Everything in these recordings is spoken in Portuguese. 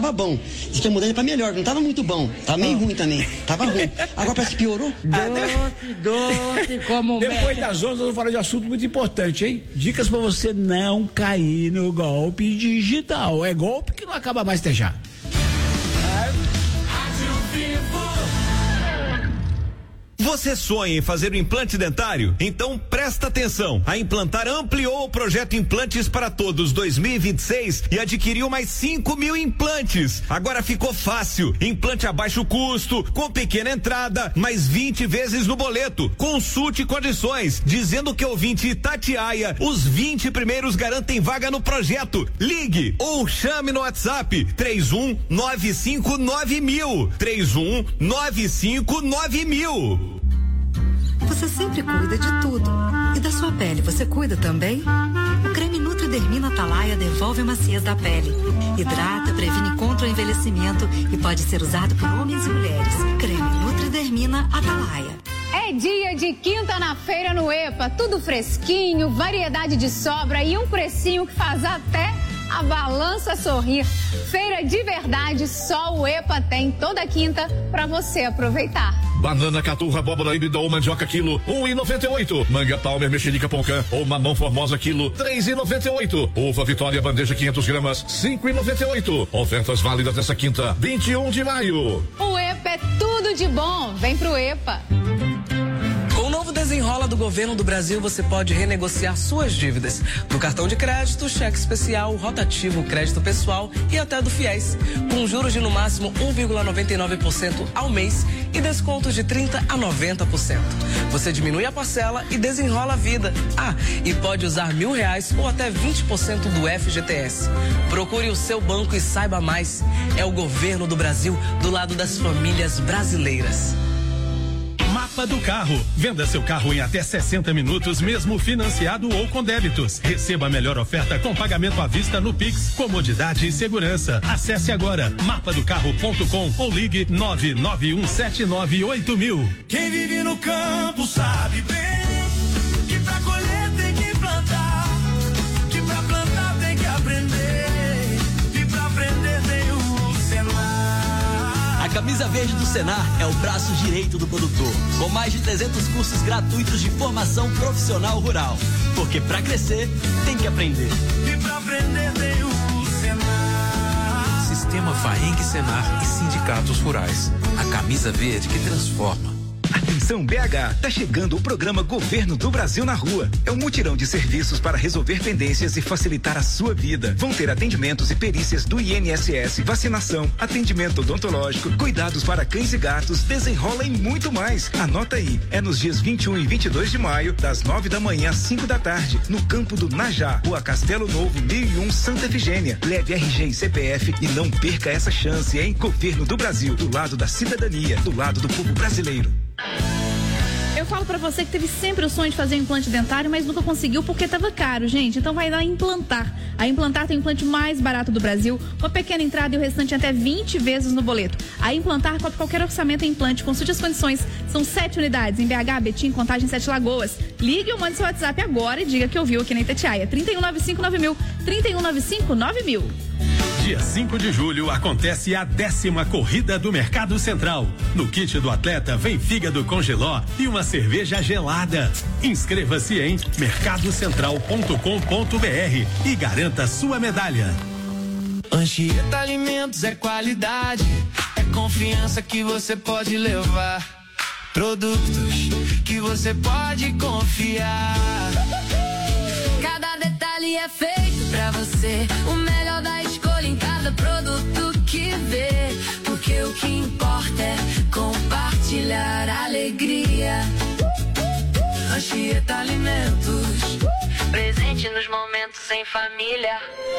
Tava bom. Diz que a mudança pra melhor, não tava muito bom. Tava meio ruim também. Tava ruim. Agora parece que piorou. Doce, como Depois das 11 eu vou falar de assunto muito importante, hein? Dicas pra você não cair no golpe digital. É golpe que não acaba mais ter já. Você sonha em fazer um implante dentário? Então presta atenção. A Implantar ampliou o projeto Implantes para Todos 2026 e adquiriu mais 5.000 implantes. Agora ficou fácil. Implante a baixo custo, com pequena entrada, mais 20 vezes no boleto. Consulte condições, dizendo que ouvinte Itatiaia, os 20 primeiros garantem vaga no projeto. Ligue ou chame no WhatsApp 31959000. 31959000. Você sempre cuida de tudo. E da sua pele, você cuida também? O creme Nutridermina Atalaia devolve a maciez da pele. Hidrata, previne contra o envelhecimento e pode ser usado por homens e mulheres. Creme Nutridermina Atalaia. É dia de quinta na feira no EPA. Tudo fresquinho, variedade de sobra e um precinho que faz até a balança sorrir. Feira de verdade, só o EPA tem toda quinta para você aproveitar. Banana, caturra, abóbora híbrida ou mandioca quilo, 1,98. Manga palmer, mexerica pocã ou mamão formosa quilo, 3,98. Uva Vitória bandeja 500 gramas, 5,98. Ofertas válidas dessa quinta, 21 de maio. O EPA é tudo de bom. Vem pro EPA. Com o novo Desenrola do Governo do Brasil, você pode renegociar suas dívidas do cartão de crédito, cheque especial, rotativo, crédito pessoal e até do FIES, com juros de no máximo 1,99% ao mês e descontos de 30% a 90%. Você diminui a parcela e desenrola a vida. Ah, e pode usar R$1.000 ou até 20% do FGTS. Procure o seu banco e saiba mais. É o Governo do Brasil do lado das famílias brasileiras. Mapa do Carro. Venda seu carro em até 60 minutos, mesmo financiado ou com débitos. Receba a melhor oferta com pagamento à vista no Pix, comodidade e segurança. Acesse agora mapadocarro.com ou ligue 991798000. Quem vive no campo sabe bem que pra colher tem que plantar, que pra plantar tem que aprender, e pra aprender tem o Senar. A camisa verde do Senar é o braço direito do produtor, com mais de 300 cursos gratuitos de formação profissional rural. Porque para crescer, tem que aprender. E para aprender tem o Senar. Sistema Faeng Senar e sindicatos rurais. A camisa verde que transforma. Atenção BH, tá chegando o programa Governo do Brasil na Rua. É um mutirão de serviços para resolver pendências e facilitar a sua vida. Vão ter atendimentos e perícias do INSS, vacinação, atendimento odontológico, cuidados para cães e gatos, desenrola e muito mais. Anota aí, é nos dias 21 e 22 de maio, das 9 da manhã às 5 da tarde, no campo do Najá, Rua Castelo Novo, 1001, Santa Efigênia. Leve RG e CPF e não perca essa chance, hein? Governo do Brasil, do lado da cidadania, do lado do povo brasileiro. Eu falo pra você que teve sempre o sonho de fazer um implante dentário, mas nunca conseguiu porque tava caro, gente. Então vai lá Implantar. A Implantar tem o implante mais barato do Brasil, uma pequena entrada e o restante até 20 vezes no boleto. A Implantar cobre qualquer orçamento em implante. Consulte as condições. São 7 unidades em BH, Betim, Contagem, 7 Lagoas. Ligue ou mande seu WhatsApp agora e diga que ouviu aqui na Itatiaia. 31959000. 31959000. Dia 5 de julho acontece a 10ª Corrida do Mercado Central. No kit do atleta vem fígado com geló e uma cerveja gelada. Inscreva-se em mercadocentral.com.br e garanta sua medalha. Anchieta Alimentos é qualidade, é confiança que você pode levar. Produtos que você pode confiar. Cada detalhe é feito pra você, o melhor da escolha em cada produto que vê. Porque o que importa é compartilhar a alegria. Anchieta Alimentos, presente nos momentos em família.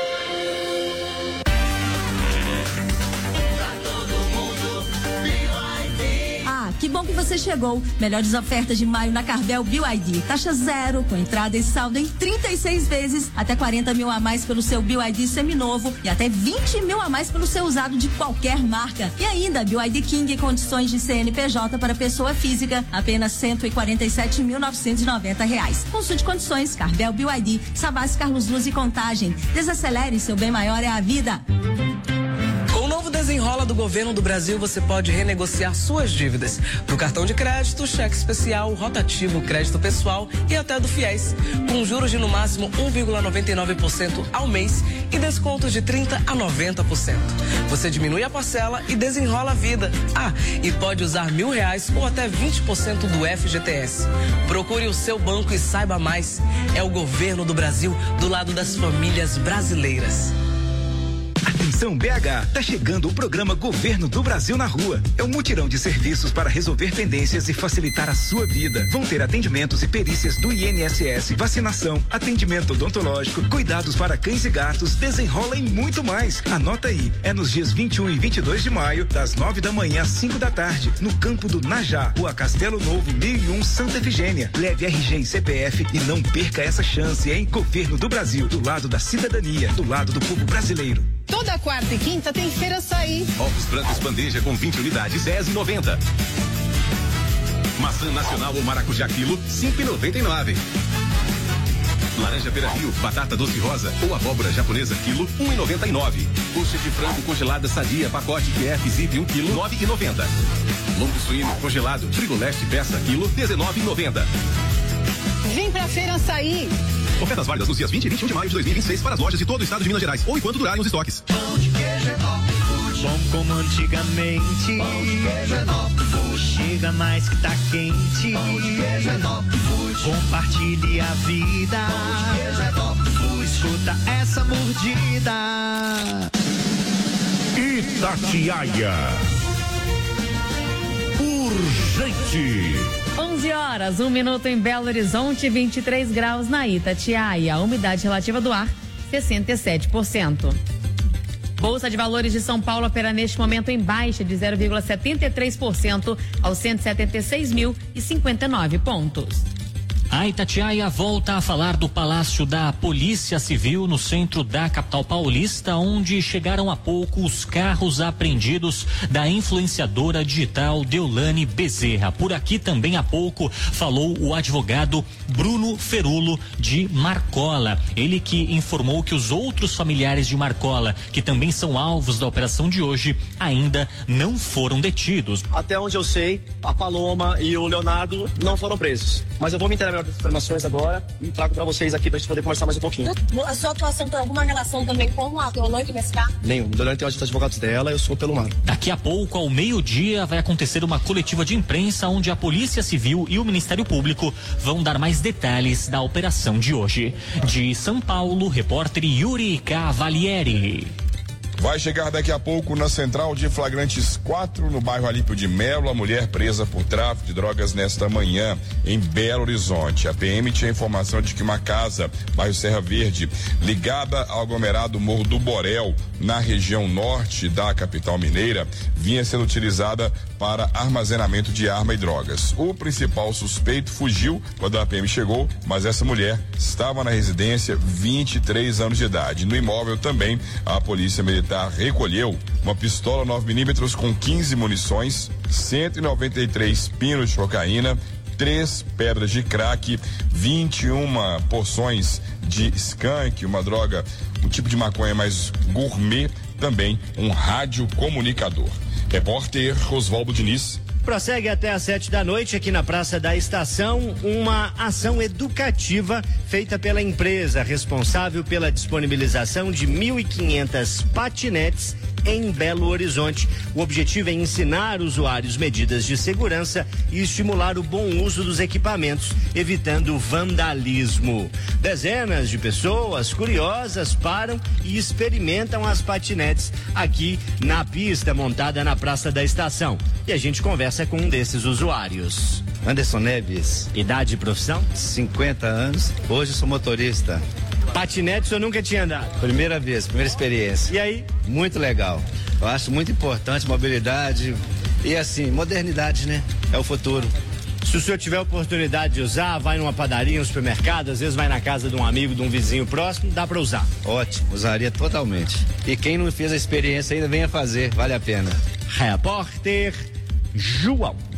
Que bom que você chegou. Melhores ofertas de maio na Carvel BYD. Taxa zero, com entrada e saldo em 36 vezes. Até 40 mil a mais pelo seu BYD seminovo e até 20 mil a mais pelo seu usado de qualquer marca. E ainda, BYD King, condições de CNPJ para pessoa física, apenas R$147.990. Consulte condições. Carvel BYD, Savassi, Carlos Luz e Contagem. Desacelere, seu bem maior é a vida. Desenrola do Governo do Brasil, você pode renegociar suas dívidas do cartão de crédito, cheque especial, rotativo, crédito pessoal e até do FIES, com juros de no máximo 1,99% ao mês e descontos de 30% a 90%. Você diminui a parcela e desenrola a vida. E pode usar R$1.000 ou até 20% do FGTS. Procure o seu banco e saiba mais. É o Governo do Brasil do lado das famílias brasileiras. Atenção BH, tá chegando o programa Governo do Brasil na Rua. É um mutirão de serviços para resolver pendências e facilitar a sua vida. Vão ter atendimentos e perícias do INSS, vacinação, atendimento odontológico, cuidados para cães e gatos, desenrola e muito mais. Anota aí, é nos dias 21 e 22 de maio, das 9 da manhã às 5 da tarde, no campo do Najá, Rua Castelo Novo, 1001, Santa Efigênia. Leve RG e CPF e não perca essa chance, hein? Governo do Brasil, do lado da cidadania, do lado do povo brasileiro. Toda quarta e quinta tem Feira Açaí. Ovos brancos bandeja com 20 unidades, R$10,90. Maçã nacional ou maracujá quilo, R$5,99. Laranja Beira-Rio, batata doce rosa ou abóbora japonesa quilo, R$1,99. Coxa de frango congelada sadia, pacote QF Zip 1 quilo, R$9,90. Lombo suíno congelado, Frigoleste peça quilo, R$19,90. Vem pra Feira Açaí. Ofertas válidas nos dias 20 e 21 de maio de 2026 para as lojas de todo o estado de Minas Gerais ou enquanto durarem os estoques. Pão de queijo é Top Food. Bom como antigamente. Pão de queijo é Top Food. Chega mais que tá quente. Pão de queijo é Top Food. Compartilhe a vida. Pão de queijo é Top Food. Escuta essa mordida. Itatiaia. Urgente. 11 horas, 1 minuto em Belo Horizonte, 23 graus na Itatiaia. A umidade relativa do ar, 67%. Bolsa de Valores de São Paulo opera neste momento em baixa de 0,73% aos 176.059 pontos. A Itatiaia volta a falar do Palácio da Polícia Civil no centro da capital paulista, onde chegaram há pouco os carros apreendidos da influenciadora digital Deolane Bezerra. Por aqui também há pouco falou o advogado Bruno Ferulo de Marcola. Ele que informou que os outros familiares de Marcola, que também são alvos da operação de hoje, ainda não foram detidos. Até onde eu sei, a Paloma e o Leonardo não foram presos. Mas eu vou me inteirar melhor das informações agora e trago pra vocês aqui pra gente poder conversar mais um pouquinho. A sua atuação tem alguma relação também com a Deolane nesse caso? Nenhum. Deolane tem os advogados dela, eu sou pelo mar. Daqui a pouco, ao meio-dia, vai acontecer uma coletiva de imprensa onde a Polícia Civil e o Ministério Público vão dar mais detalhes da operação de hoje. De São Paulo, repórter Yuri Cavalieri. Vai chegar daqui a pouco na central de flagrantes 4, no bairro Alípio de Melo, a mulher presa por tráfico de drogas nesta manhã em Belo Horizonte. A PM tinha informação de que uma casa, bairro Serra Verde, ligada ao aglomerado Morro do Borel, na região norte da capital mineira, vinha sendo utilizada para armazenamento de arma e drogas. O principal suspeito fugiu quando a PM chegou, mas essa mulher estava na residência, 23 anos de idade. No imóvel também, a polícia militar recolheu uma pistola 9mm com 15 munições, 193 pinos de cocaína, 3 pedras de crack, 21 porções de skunk, uma droga, um tipo de maconha mais gourmet, também um radiocomunicador. Repórter Oswaldo Diniz. Prossegue até às 7 da noite aqui na Praça da Estação uma ação educativa feita pela empresa responsável pela disponibilização de 1.500 patinetes em Belo Horizonte. O objetivo é ensinar usuários medidas de segurança e estimular o bom uso dos equipamentos, evitando vandalismo. Dezenas de pessoas curiosas param e experimentam as patinetes aqui na pista montada na Praça da Estação. E a gente conversa com um desses usuários. Anderson Neves. Idade e profissão? 50 anos. Hoje sou motorista. Patinete o senhor nunca tinha andado? Primeira vez, primeira experiência. E aí? Muito legal. Eu acho muito importante mobilidade e assim, modernidade, né? É o futuro. Se o senhor tiver oportunidade de usar, vai numa padaria, um supermercado, às vezes vai na casa de um amigo, de um vizinho próximo, dá pra usar. Ótimo, usaria totalmente. E quem não fez a experiência ainda venha fazer, vale a pena. Repórter João.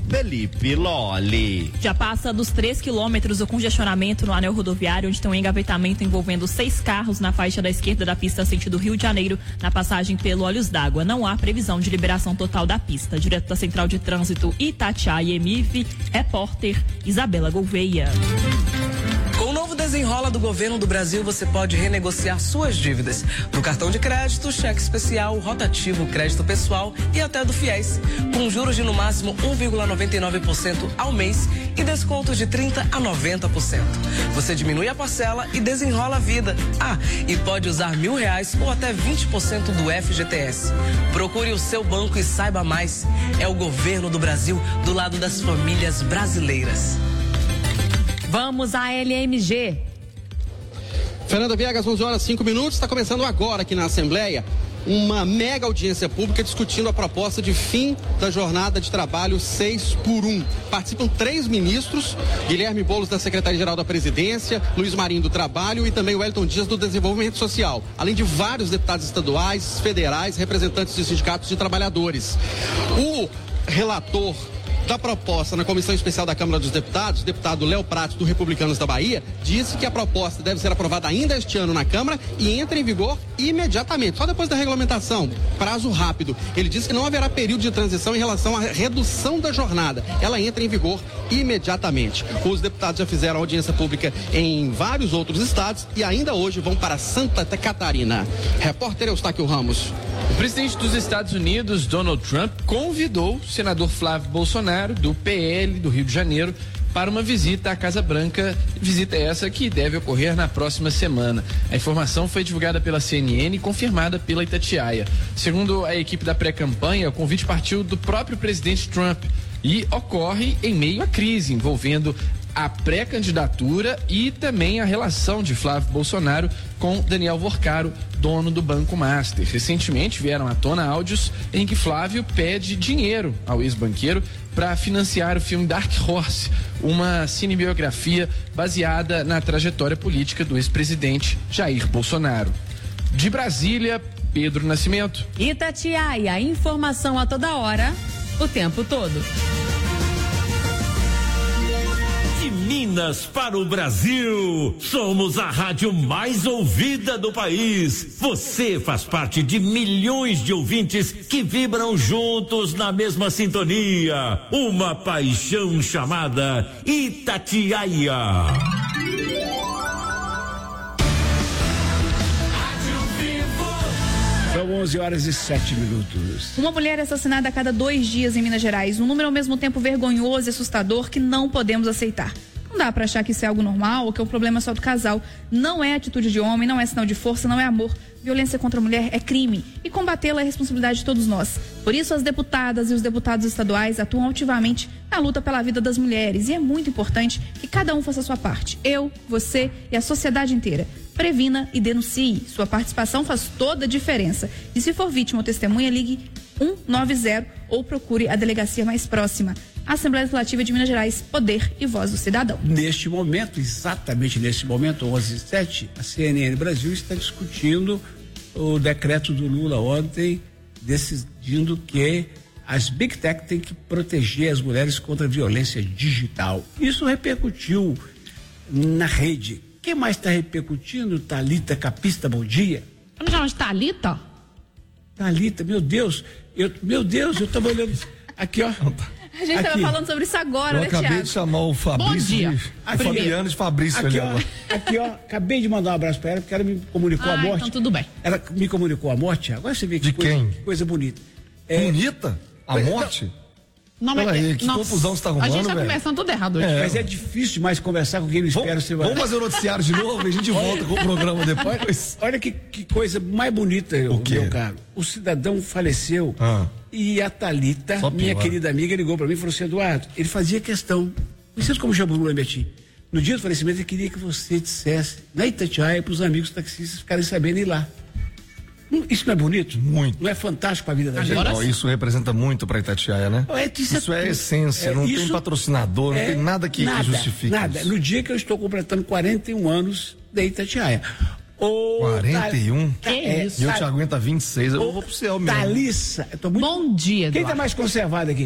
Felipe Lolli. Já passa dos 3 quilômetros o congestionamento no anel rodoviário, onde tem um engavetamento envolvendo 6 carros na faixa da esquerda da pista sentido Rio de Janeiro, na passagem pelo Olhos d'Água. Não há previsão de liberação total da pista. Direto da Central de Trânsito Itatiaia e Emif, repórter Isabela Gouveia. Com o novo desenrola do governo do Brasil, você pode renegociar suas dívidas no cartão de crédito, cheque especial, rotativo, crédito pessoal e até do FIES, com juros de no máximo 1,99% ao mês e descontos de 30% a 90%. Você diminui a parcela e desenrola a vida. E pode usar R$1.000 ou até 20% do FGTS. Procure o seu banco e saiba mais. É o governo do Brasil do lado das famílias brasileiras. Vamos à LMG. Fernanda Viegas, 11h05, está começando agora aqui na Assembleia uma mega audiência pública discutindo a proposta de fim da jornada de trabalho 6x1. Participam 3 ministros, Guilherme Boulos da Secretaria-Geral da Presidência, Luiz Marinho do Trabalho e também Wellington Dias do Desenvolvimento Social, além de vários deputados estaduais, federais, representantes de sindicatos de trabalhadores. O relator da proposta na Comissão Especial da Câmara dos Deputados, o deputado Léo Prates, do Republicanos da Bahia, disse que a proposta deve ser aprovada ainda este ano na Câmara e entra em vigor imediatamente, só depois da regulamentação, prazo rápido. Ele disse que não haverá período de transição em relação à redução da jornada. Ela entra em vigor imediatamente. Os deputados já fizeram audiência pública em vários outros estados e ainda hoje vão para Santa Catarina. Repórter Eustáquio Ramos. O presidente dos Estados Unidos, Donald Trump, convidou o senador Flávio Bolsonaro, do PL do Rio de Janeiro, para uma visita à Casa Branca, visita essa que deve ocorrer na próxima semana. A informação foi divulgada pela CNN e confirmada pela Itatiaia. Segundo a equipe da pré-campanha, o convite partiu do próprio presidente Trump e ocorre em meio à crise envolvendo a pré-candidatura e também a relação de Flávio Bolsonaro com Daniel Vorcaro, dono do Banco Master. Recentemente vieram à tona áudios em que Flávio pede dinheiro ao ex-banqueiro para financiar o filme Dark Horse, uma cinebiografia baseada na trajetória política do ex-presidente Jair Bolsonaro. De Brasília, Pedro Nascimento. Itatiaia, informação a toda hora, o tempo todo. De Minas para o Brasil, somos a rádio mais ouvida do país. Você faz parte de milhões de ouvintes que vibram juntos na mesma sintonia. Uma paixão chamada Itatiaia. São 11h07. Uma mulher é assassinada a cada 2 dias em Minas Gerais. Um número ao mesmo tempo vergonhoso e assustador que não podemos aceitar. Não dá pra achar que isso é algo normal ou que é um problema só do casal. Não é atitude de homem, não é sinal de força, não é amor. Violência contra a mulher é crime e combatê-la é responsabilidade de todos nós. Por isso, as deputadas e os deputados estaduais atuam ativamente na luta pela vida das mulheres. E é muito importante que cada um faça a sua parte. Eu, você e a sociedade inteira. Previna e denuncie. Sua participação faz toda a diferença. E se for vítima ou testemunha, ligue 190 ou procure a delegacia mais próxima. Assembleia Legislativa de Minas Gerais, poder e voz do cidadão. Neste momento, exatamente neste momento, 11h07, a CNN Brasil está discutindo o decreto do Lula ontem, decidindo que as Big Tech têm que proteger as mulheres contra a violência digital. Isso repercutiu na rede. Quem mais está repercutindo? Thalita Capista, bom dia. Vamos chamar de Thalita? Thalita, meu Deus, eu estava olhando aqui, ó. A gente estava falando sobre isso agora, né, Thiago? Eu acabei de chamar o Fabrício Fabiano de Fabrício ali agora. Aqui, ó, acabei de mandar um abraço para ela, porque ela me comunicou a morte. Então tudo bem. Ela me comunicou a morte, agora você vê que que coisa bonita. Bonita? A morte? Não, mas Peraí, que confusão você tá arrumando, a gente tá velho? conversando tudo errado hoje. Mas é difícil demais conversar com quem não espera. Vamos fazer o noticiário de novo e a gente volta com o programa depois? Olha que coisa mais bonita, meu caro. O cidadão faleceu e a Thalita, minha querida amiga, ligou pra mim e falou assim: Eduardo, ele fazia questão, conhecido como Jambu Betim. No dia do falecimento, ele queria que você dissesse na Itatiaia pros amigos taxistas ficarem sabendo ir lá. Isso não é bonito? Muito. Não é fantástico pra vida da gente? Não, isso representa muito pra Itatiaia, né? Isso é a essência, não tem patrocinador, não tem nada que justifique nada. isso. No dia que eu estou completando 41 anos de Itatiaia. 41? Que isso? E eu te aguento há 26, eu vou pro céu mesmo. Thalissa, eu tô muito... Bom dia, Eduardo. Quem tá mais conservado aqui?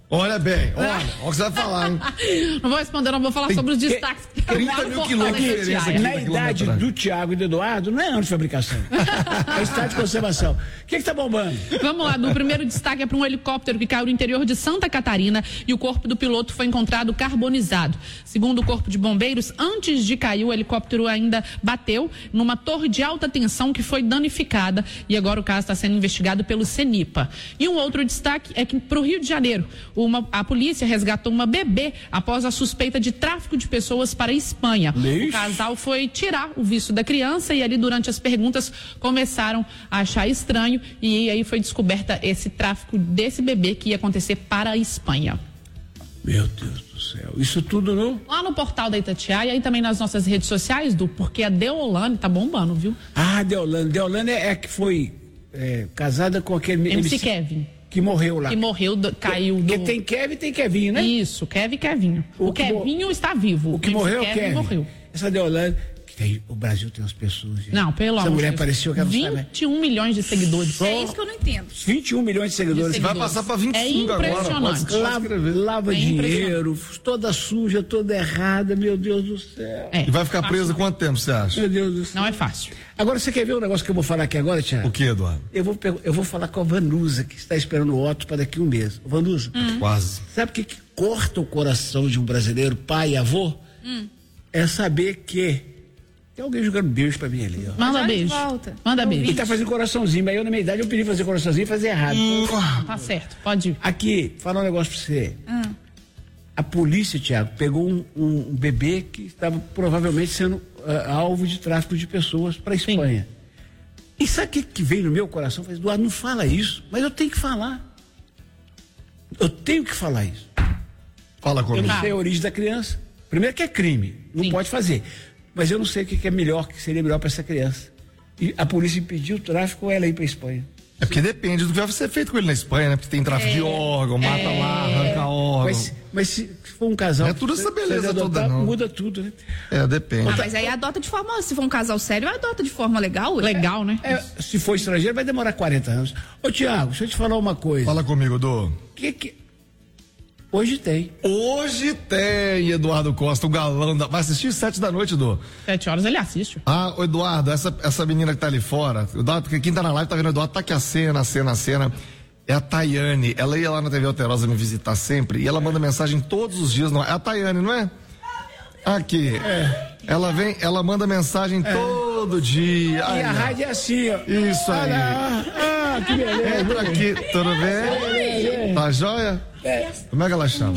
Olha bem, olha o que você vai falar, hein? Não vou responder, não vou falar sobre os destaques. 30 mil quilômetros de diferença aqui. Na idade do Tiago e do Eduardo, não é ano de fabricação. É estado de conservação. O que tá bombando? Vamos lá, no primeiro destaque é para um helicóptero que caiu no interior de Santa Catarina e o corpo do piloto foi encontrado carbonizado. Segundo o Corpo de Bombeiros, antes de cair, o helicóptero ainda bateu numa torre de alta tensão que foi danificada e agora o caso está sendo investigado pelo CENIPA. E um outro destaque é que para o Rio de Janeiro, a polícia resgatou uma bebê após a suspeita de tráfico de pessoas para a Espanha. O casal foi tirar o visto da criança e ali durante as perguntas começaram a achar estranho e aí foi descoberta esse tráfico desse bebê que ia acontecer para a Espanha. Meu Deus do céu, isso tudo não? Lá no portal da Itatiaia e também nas nossas redes sociais, porque a Deolane tá bombando, viu? Ah, Deolane é que foi casada com aquele... MC Kevin. Que morreu lá. Que morreu, caiu do... Porque tem Kevin e tem Kevinho, né? Isso, Kevin e Kevinho. O Kevinho está vivo. O que morreu é o Kevin. Morreu. Essa Deolane... O Brasil tem umas pessoas... Gente. Não, pelo amor de Deus. Essa mulher apareceu que ela não sabe. 21 milhões de seguidores. É isso que eu não entendo. 21 milhões de seguidores. Vai passar para 25 agora. É impressionante. Lava dinheiro, toda suja, toda errada, meu Deus do céu. E vai ficar presa quanto tempo, você acha? Meu Deus do céu. Não é fácil. Agora, você quer ver um negócio que eu vou falar aqui agora, Tiago? O que, Eduardo? Eu vou falar com a Vanusa, que está esperando o Otto para daqui a um mês. Vanusa, quase. Sabe o que corta o coração de um brasileiro, pai e avô? É saber que tem alguém jogando beijo pra mim ali, ó. Manda beijo. Manda beijo. E tá fazendo coraçãozinho, mas eu na minha idade eu pedi fazer coraçãozinho e fazer errado. Tá certo, pode ir. Aqui, falar um negócio pra você. A polícia, Tiago, pegou um bebê que estava provavelmente sendo alvo de tráfico de pessoas pra Espanha. E sabe o que veio no meu coração? Eu falei, Eduardo, não fala isso, mas eu tenho que falar. Eu tenho que falar isso. Fala comigo. Eu não sei a origem da criança. Primeiro que é crime, não pode fazer. Mas eu não sei o que é melhor, que seria melhor para essa criança. E a polícia impediu o tráfico ou ela ir para Espanha? É porque depende do que vai ser feito com ele na Espanha, né? Porque tem tráfico de órgão, mata lá, arranca órgão. Mas se for um casal... É tudo essa beleza toda, não. Muda tudo, né? Depende. Mas aí adota de forma... Se for um casal sério, adota de forma legal. Legal, né? Se for estrangeiro, vai demorar 40 anos. Ô, Tiago, deixa eu te falar uma coisa. Fala comigo, Dô. Hoje tem. Hoje tem, Eduardo Costa, o galão da... Vai assistir 7 da noite, Dô? 7 horas ele assiste. Ah, o Eduardo, essa menina que tá ali fora, Eduardo, porque quem tá na live tá vendo o Eduardo, tá aqui a cena. É a Tayane, ela ia lá na TV Alterosa me visitar sempre e ela manda mensagem todos os dias, não é a Tayane, não é? Aqui. Ela manda mensagem todo dia. E a rádio é assim, ó. Isso aí. Que beleza. Entra aqui, tudo bem? Tá joia? Como é que ela chama?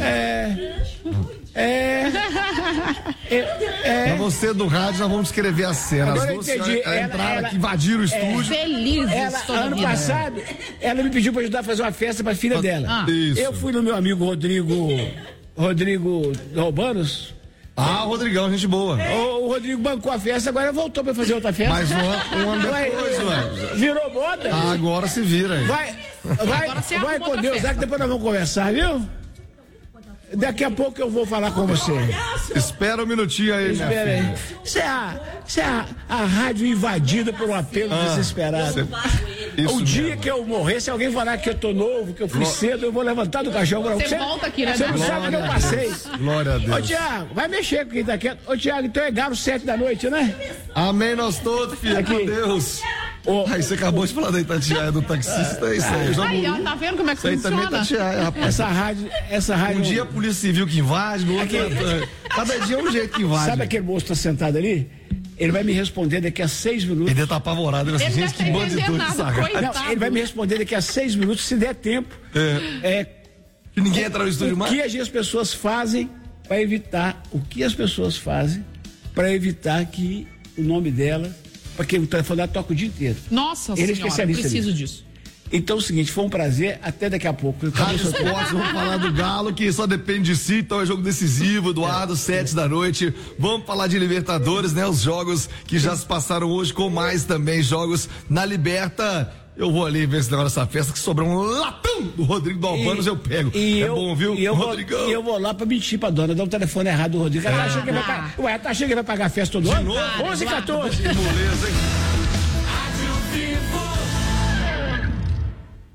Pra você do rádio, nós vamos escrever a cena. Agora as duas entraram aqui, invadiram o estúdio. Felizes ano passado, ela me pediu pra ajudar a fazer uma festa pra filha dela. Isso. Eu fui no meu amigo Rodrigo Robanos. Ah, o Rodrigão, gente boa. O Rodrigo bancou a festa, agora voltou pra fazer outra festa. Mais um ano depois, ué. Virou moda? Agora se vira aí. Vai com Deus, que depois nós vamos conversar, viu? Daqui a pouco eu vou falar com você. Espera um minutinho aí, minha filha. Isso é a rádio invadida por um apelo desesperado. O dia que eu morrer, se alguém falar que eu tô novo, que eu fui cedo, eu vou levantar do caixão. Você volta aqui, né? Você não sabe o que eu passei. Glória a Deus. Ô, Tiago, vai mexer com quem tá quieto. Ô, Tiago, então é galo 7 da noite, né? Amém nós todos, filho, aqui. Com Deus. Aí você acabou de falar da Itatiaia do taxista, é isso aí. Aí, tá vendo como é que funciona? Itatiaia, rapaz. Essa rádio... Um dia a polícia civil que invade, no outro... Cada dia é um jeito que invade. Sabe aquele moço que tá sentado ali? Ele vai me responder daqui a 6 minutos. Ele tá apavorado, ele assim, gente, que bandido de sacanagem. Não, ele vai me responder daqui a 6 minutos, se der tempo. Que ninguém entra no estúdio mais. O que as pessoas fazem para evitar... O que as pessoas fazem para evitar que o nome dela... Porque o telefone dela toca o dia inteiro. Nossa Ele é senhora, especialista preciso nisso. disso. Então é o seguinte, foi um prazer, até daqui a pouco. Rádio Esportes, vamos falar do Galo, que só depende de si, então é jogo decisivo, Eduardo, 7 da noite. Vamos falar de Libertadores, né? Os jogos que já se passaram hoje, com mais também jogos na Liberta. Eu vou ali ver se leva essa festa, que sobrou um latão do Rodrigo do Albanos, eu pego. Bom, viu, Rodrigão? E eu vou lá pra mentir pra dona, dar um telefone errado do Rodrigo. Ela tá achando que vai pagar a festa todo ano? 11 e 14. Que moleza, hein?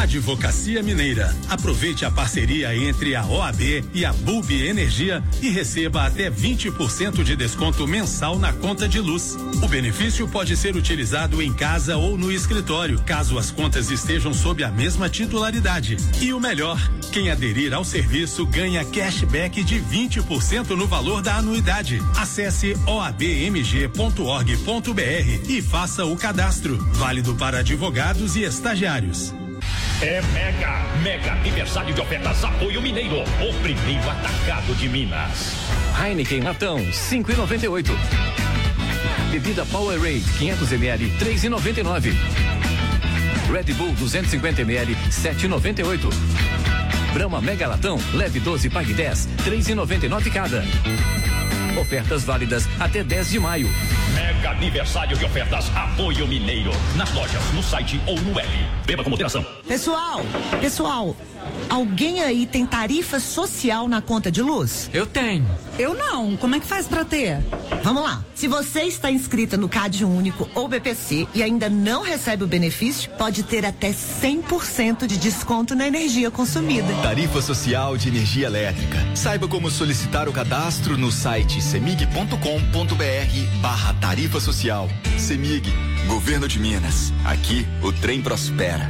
Advocacia Mineira. Aproveite a parceria entre a OAB e a Bulb Energia e receba até 20% de desconto mensal na conta de luz. O benefício pode ser utilizado em casa ou no escritório, caso as contas estejam sob a mesma titularidade. E o melhor, quem aderir ao serviço ganha cashback de 20% no valor da anuidade. Acesse oabmg.org.br e faça o cadastro. Válido para advogados e estagiários. É mega aniversário de ofertas Apoio Mineiro, o primeiro atacado de Minas. Heineken latão, 5,98. Bebida Powerade, 500 ml, 3,99. Red Bull 250 ml, 7,98. Brahma Mega Latão, leve 12, pague 10, 3,99 cada. Ofertas válidas até 10 de maio. Mega aniversário de ofertas Apoio Mineiro. Nas lojas, no site ou no app. Beba com moderação. Pessoal, alguém aí tem tarifa social na conta de luz? Eu tenho. Eu não. Como é que faz pra ter? Vamos lá. Se você está inscrita no CAD Único ou BPC e ainda não recebe o benefício, pode ter até 100% de desconto na energia consumida. Tarifa social de energia elétrica. Saiba como solicitar o cadastro no site semig.com.br/tarifa social. Semig, Governo de Minas. Aqui o trem prospera.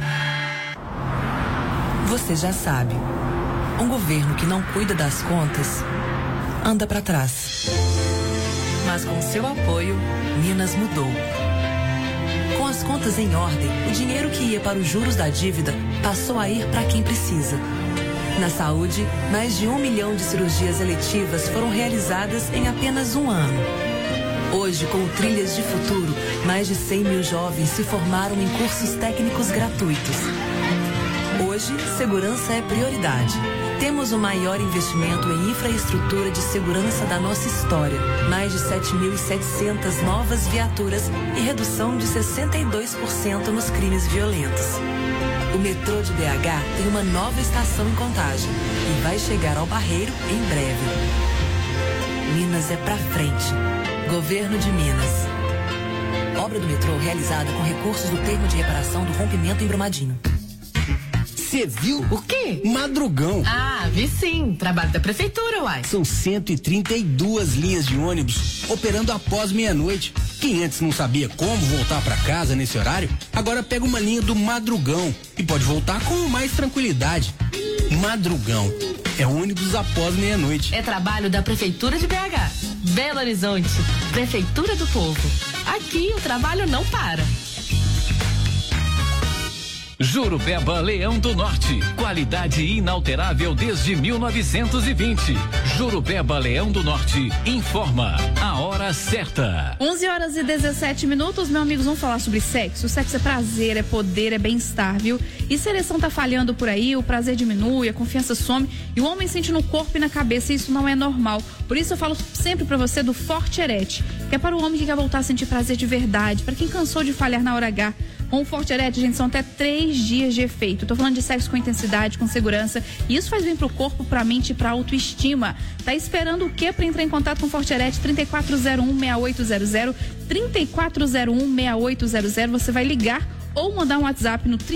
Você já sabe, um governo que não cuida das contas anda para trás. Mas com seu apoio, Minas mudou. Com as contas em ordem, o dinheiro que ia para os juros da dívida passou a ir para quem precisa. Na saúde, mais de 1 milhão de cirurgias eletivas foram realizadas em apenas um ano. Hoje, com o Trilhas de Futuro, mais de 100 mil jovens se formaram em cursos técnicos gratuitos. Hoje, segurança é prioridade. Temos o maior investimento em infraestrutura de segurança da nossa história. Mais de 7.700 novas viaturas e redução de 62% nos crimes violentos. O metrô de BH tem uma nova estação em Contagem e vai chegar ao Barreiro em breve. Minas é pra frente. Governo de Minas. Obra do metrô realizada com recursos do termo de reparação do rompimento em Brumadinho. Você viu? O quê? Madrugão. Ah, vi sim. Trabalho da prefeitura, uai. São 132 linhas de ônibus operando após meia-noite. Quem antes não sabia como voltar para casa nesse horário, agora pega uma linha do Madrugão e pode voltar com mais tranquilidade. Madrugão. É ônibus após meia-noite. É trabalho da Prefeitura de BH. Belo Horizonte. Prefeitura do Povo. Aqui o trabalho não para. Jurupeba Leão do Norte, qualidade inalterável desde 1920. Jurupeba Leão do Norte informa a hora certa. 11h17, meus amigos, vamos falar sobre sexo. Sexo é prazer, é poder, é bem-estar, viu? E se a ereção tá falhando por aí, o prazer diminui, a confiança some e o homem sente no corpo e na cabeça, e isso não é normal. Por isso eu falo sempre pra você do Forte Erete, que é para o homem que quer voltar a sentir prazer de verdade, para quem cansou de falhar na hora H. Com o Forte Erete, gente, são até 3 dias de efeito. Tô falando de sexo com intensidade, com segurança. E isso faz bem pro corpo, pra mente e pra autoestima. Tá esperando o quê pra entrar em contato com o Forte Erete? 3401-6800. 3401-6800. Você vai ligar ou mandar um WhatsApp no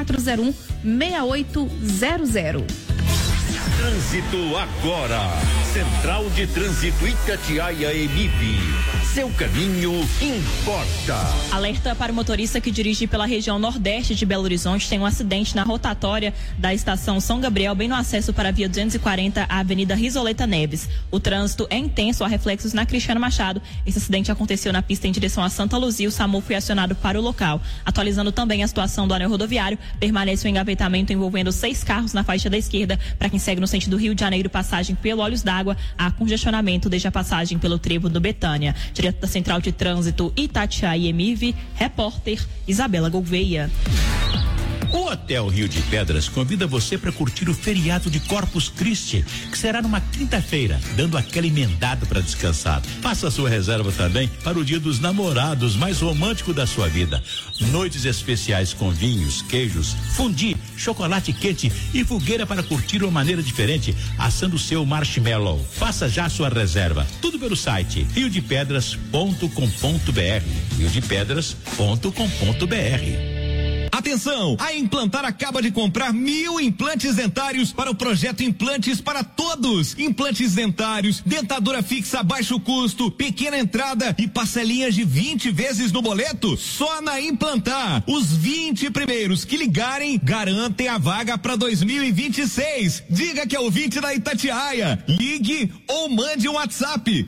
3401-6800. Trânsito agora. Central de Trânsito Itatiaia Emip. Seu caminho importa. Alerta para o motorista que dirige pela região nordeste de Belo Horizonte. Tem um acidente na rotatória da estação São Gabriel, bem no acesso para a via 240, a Avenida Risoleta Neves. O trânsito é intenso, há reflexos na Cristiano Machado. Esse acidente aconteceu na pista em direção a Santa Luzia. O SAMU foi acionado para o local. Atualizando também a situação do anel rodoviário, permanece o engavetamento envolvendo 6 carros na faixa da esquerda. Para quem segue no sentido Rio de Janeiro, passagem pelo Olhos d'Água, há congestionamento desde a passagem pelo trevo do Betânia. Direto da Central de Trânsito Itatiaia Emive, repórter Isabela Gouveia. O Hotel Rio de Pedras convida você para curtir o feriado de Corpus Christi, que será numa quinta-feira, dando aquela emendada para descansar. Faça a sua reserva também para o Dia dos Namorados, mais romântico da sua vida. Noites especiais com vinhos, queijos, fondue, chocolate quente e fogueira para curtir de uma maneira diferente, assando seu marshmallow. Faça já a sua reserva. Tudo pelo site riodepedras.com.br. riodepedras.com.br. Atenção, a Implantar acaba de comprar 1000 implantes dentários para o projeto Implantes para Todos. Implantes dentários, dentadura fixa a baixo custo, pequena entrada e parcelinhas de 20 vezes no boleto, só na Implantar. Os 20 primeiros que ligarem garantem a vaga para 2026. Diga que é ouvinte da Itatiaia. Ligue ou mande um WhatsApp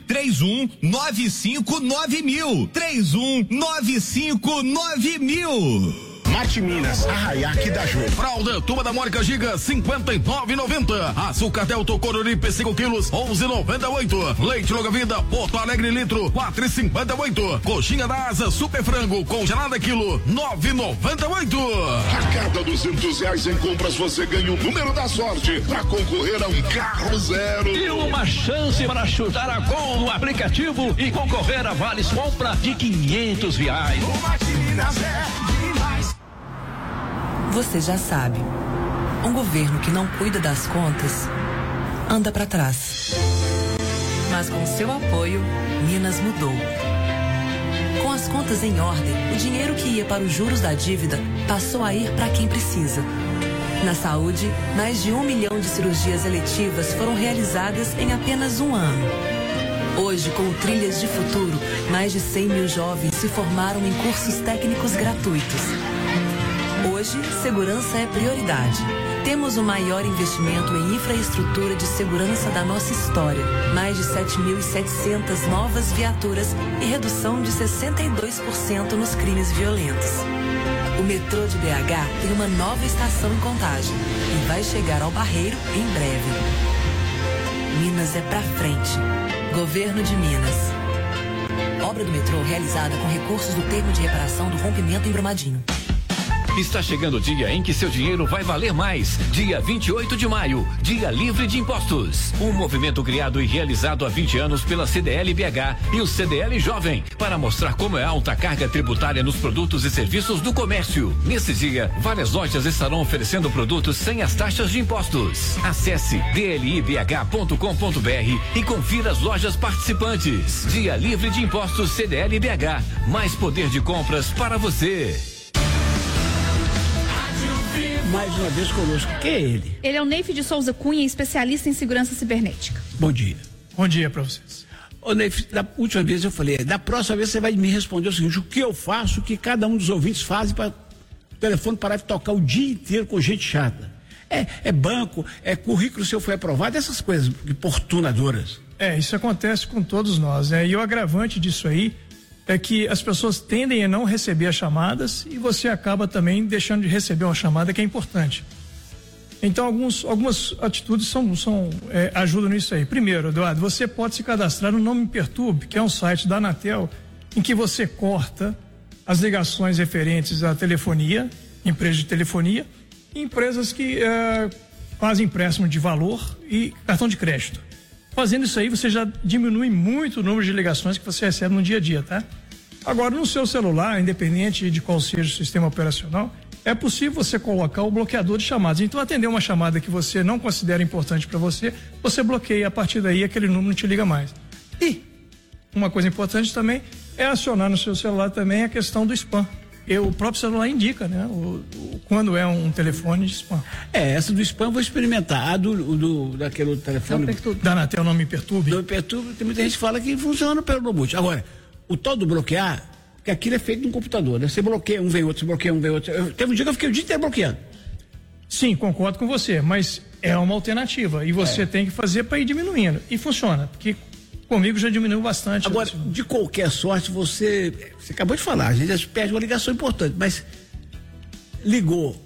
31959000. 31959000. Mate Minas, Arraiaque da Ju. Fralda, Turma da Mônica Giga, 59,90. Açúcar Delta Coruripe, 5 quilos, 11,98. Leite Longa Vida, Porto Alegre litro, 4,58. Coxinha da Asa, Super Frango, congelada quilo, 9,98. A cada R$200 em compras você ganha o número da sorte para concorrer a um carro zero. E uma chance para chutar a gol no aplicativo e concorrer a vales compra de R$500. O Mate Minas é demais. Você já sabe, um governo que não cuida das contas anda para trás. Mas com seu apoio, Minas mudou. Com as contas em ordem, o dinheiro que ia para os juros da dívida passou a ir para quem precisa. Na saúde, mais de 1 milhão de cirurgias eletivas foram realizadas em apenas um ano. Hoje, com o Trilhas de Futuro, mais de 100 mil jovens se formaram em cursos técnicos gratuitos. Hoje, segurança é prioridade. Temos o maior investimento em infraestrutura de segurança da nossa história. Mais de 7.700 novas viaturas e redução de 62% nos crimes violentos. O metrô de BH tem uma nova estação em Contagem e vai chegar ao Barreiro em breve. Minas é pra frente. Governo de Minas. Obra do metrô realizada com recursos do termo de reparação do rompimento em Brumadinho. Está chegando o dia em que seu dinheiro vai valer mais. Dia 28 de maio, Dia Livre de Impostos. Um movimento criado e realizado há 20 anos pela CDL BH e o CDL Jovem, para mostrar como é alta a carga tributária nos produtos e serviços do comércio. Nesse dia, várias lojas estarão oferecendo produtos sem as taxas de impostos. Acesse dlibh.com.br e confira as lojas participantes. Dia Livre de Impostos CDL BH. Mais poder de compras para você. Mais uma vez conosco. Quem é ele? Ele é o Neif de Souza Cunha, especialista em segurança cibernética. Bom dia. Bom dia para vocês. Ô Neif, da última vez eu falei, da próxima vez você vai me responder o seguinte: o que eu faço, o que cada um dos ouvintes faz para o telefone parar de tocar o dia inteiro com gente chata? É banco, é currículo seu foi aprovado, essas coisas importunadoras. Isso acontece com todos nós, né? E o agravante disso aí é que as pessoas tendem a não receber as chamadas e você acaba também deixando de receber uma chamada que é importante. Então, algumas atitudes ajudam nisso aí. Primeiro, Eduardo, você pode se cadastrar no Não Me Perturbe, que é um site da Anatel, em que você corta as ligações referentes à telefonia, empresas de telefonia, e empresas que fazem empréstimo de valor e cartão de crédito. Fazendo isso aí, você já diminui muito o número de ligações que você recebe no dia a dia, tá? Agora, no seu celular, independente de qual seja o sistema operacional, é possível você colocar o bloqueador de chamadas. Então, atender uma chamada que você não considera importante para você, você bloqueia. A partir daí, aquele número não te liga mais. E uma coisa importante também é acionar no seu celular também a questão do spam. O próprio celular indica, né? Quando é um telefone de spam. Essa do spam eu vou experimentar. A daquele telefone. Da Anatel Não Me Perturbe. Não Me Perturbe, tem muita gente que fala que funciona pelo boot. Agora, o tal do bloquear, que aquilo é feito num computador, né? Você bloqueia um, vem outro, você bloqueia um, vem outro. Teve um dia que eu fiquei o dia inteiro bloqueando. Sim, concordo com você, mas é uma alternativa e você tem que fazer para ir diminuindo. E funciona, porque comigo já diminuiu bastante. Agora, de qualquer sorte, você acabou de falar, a gente perde uma ligação importante, mas ligou,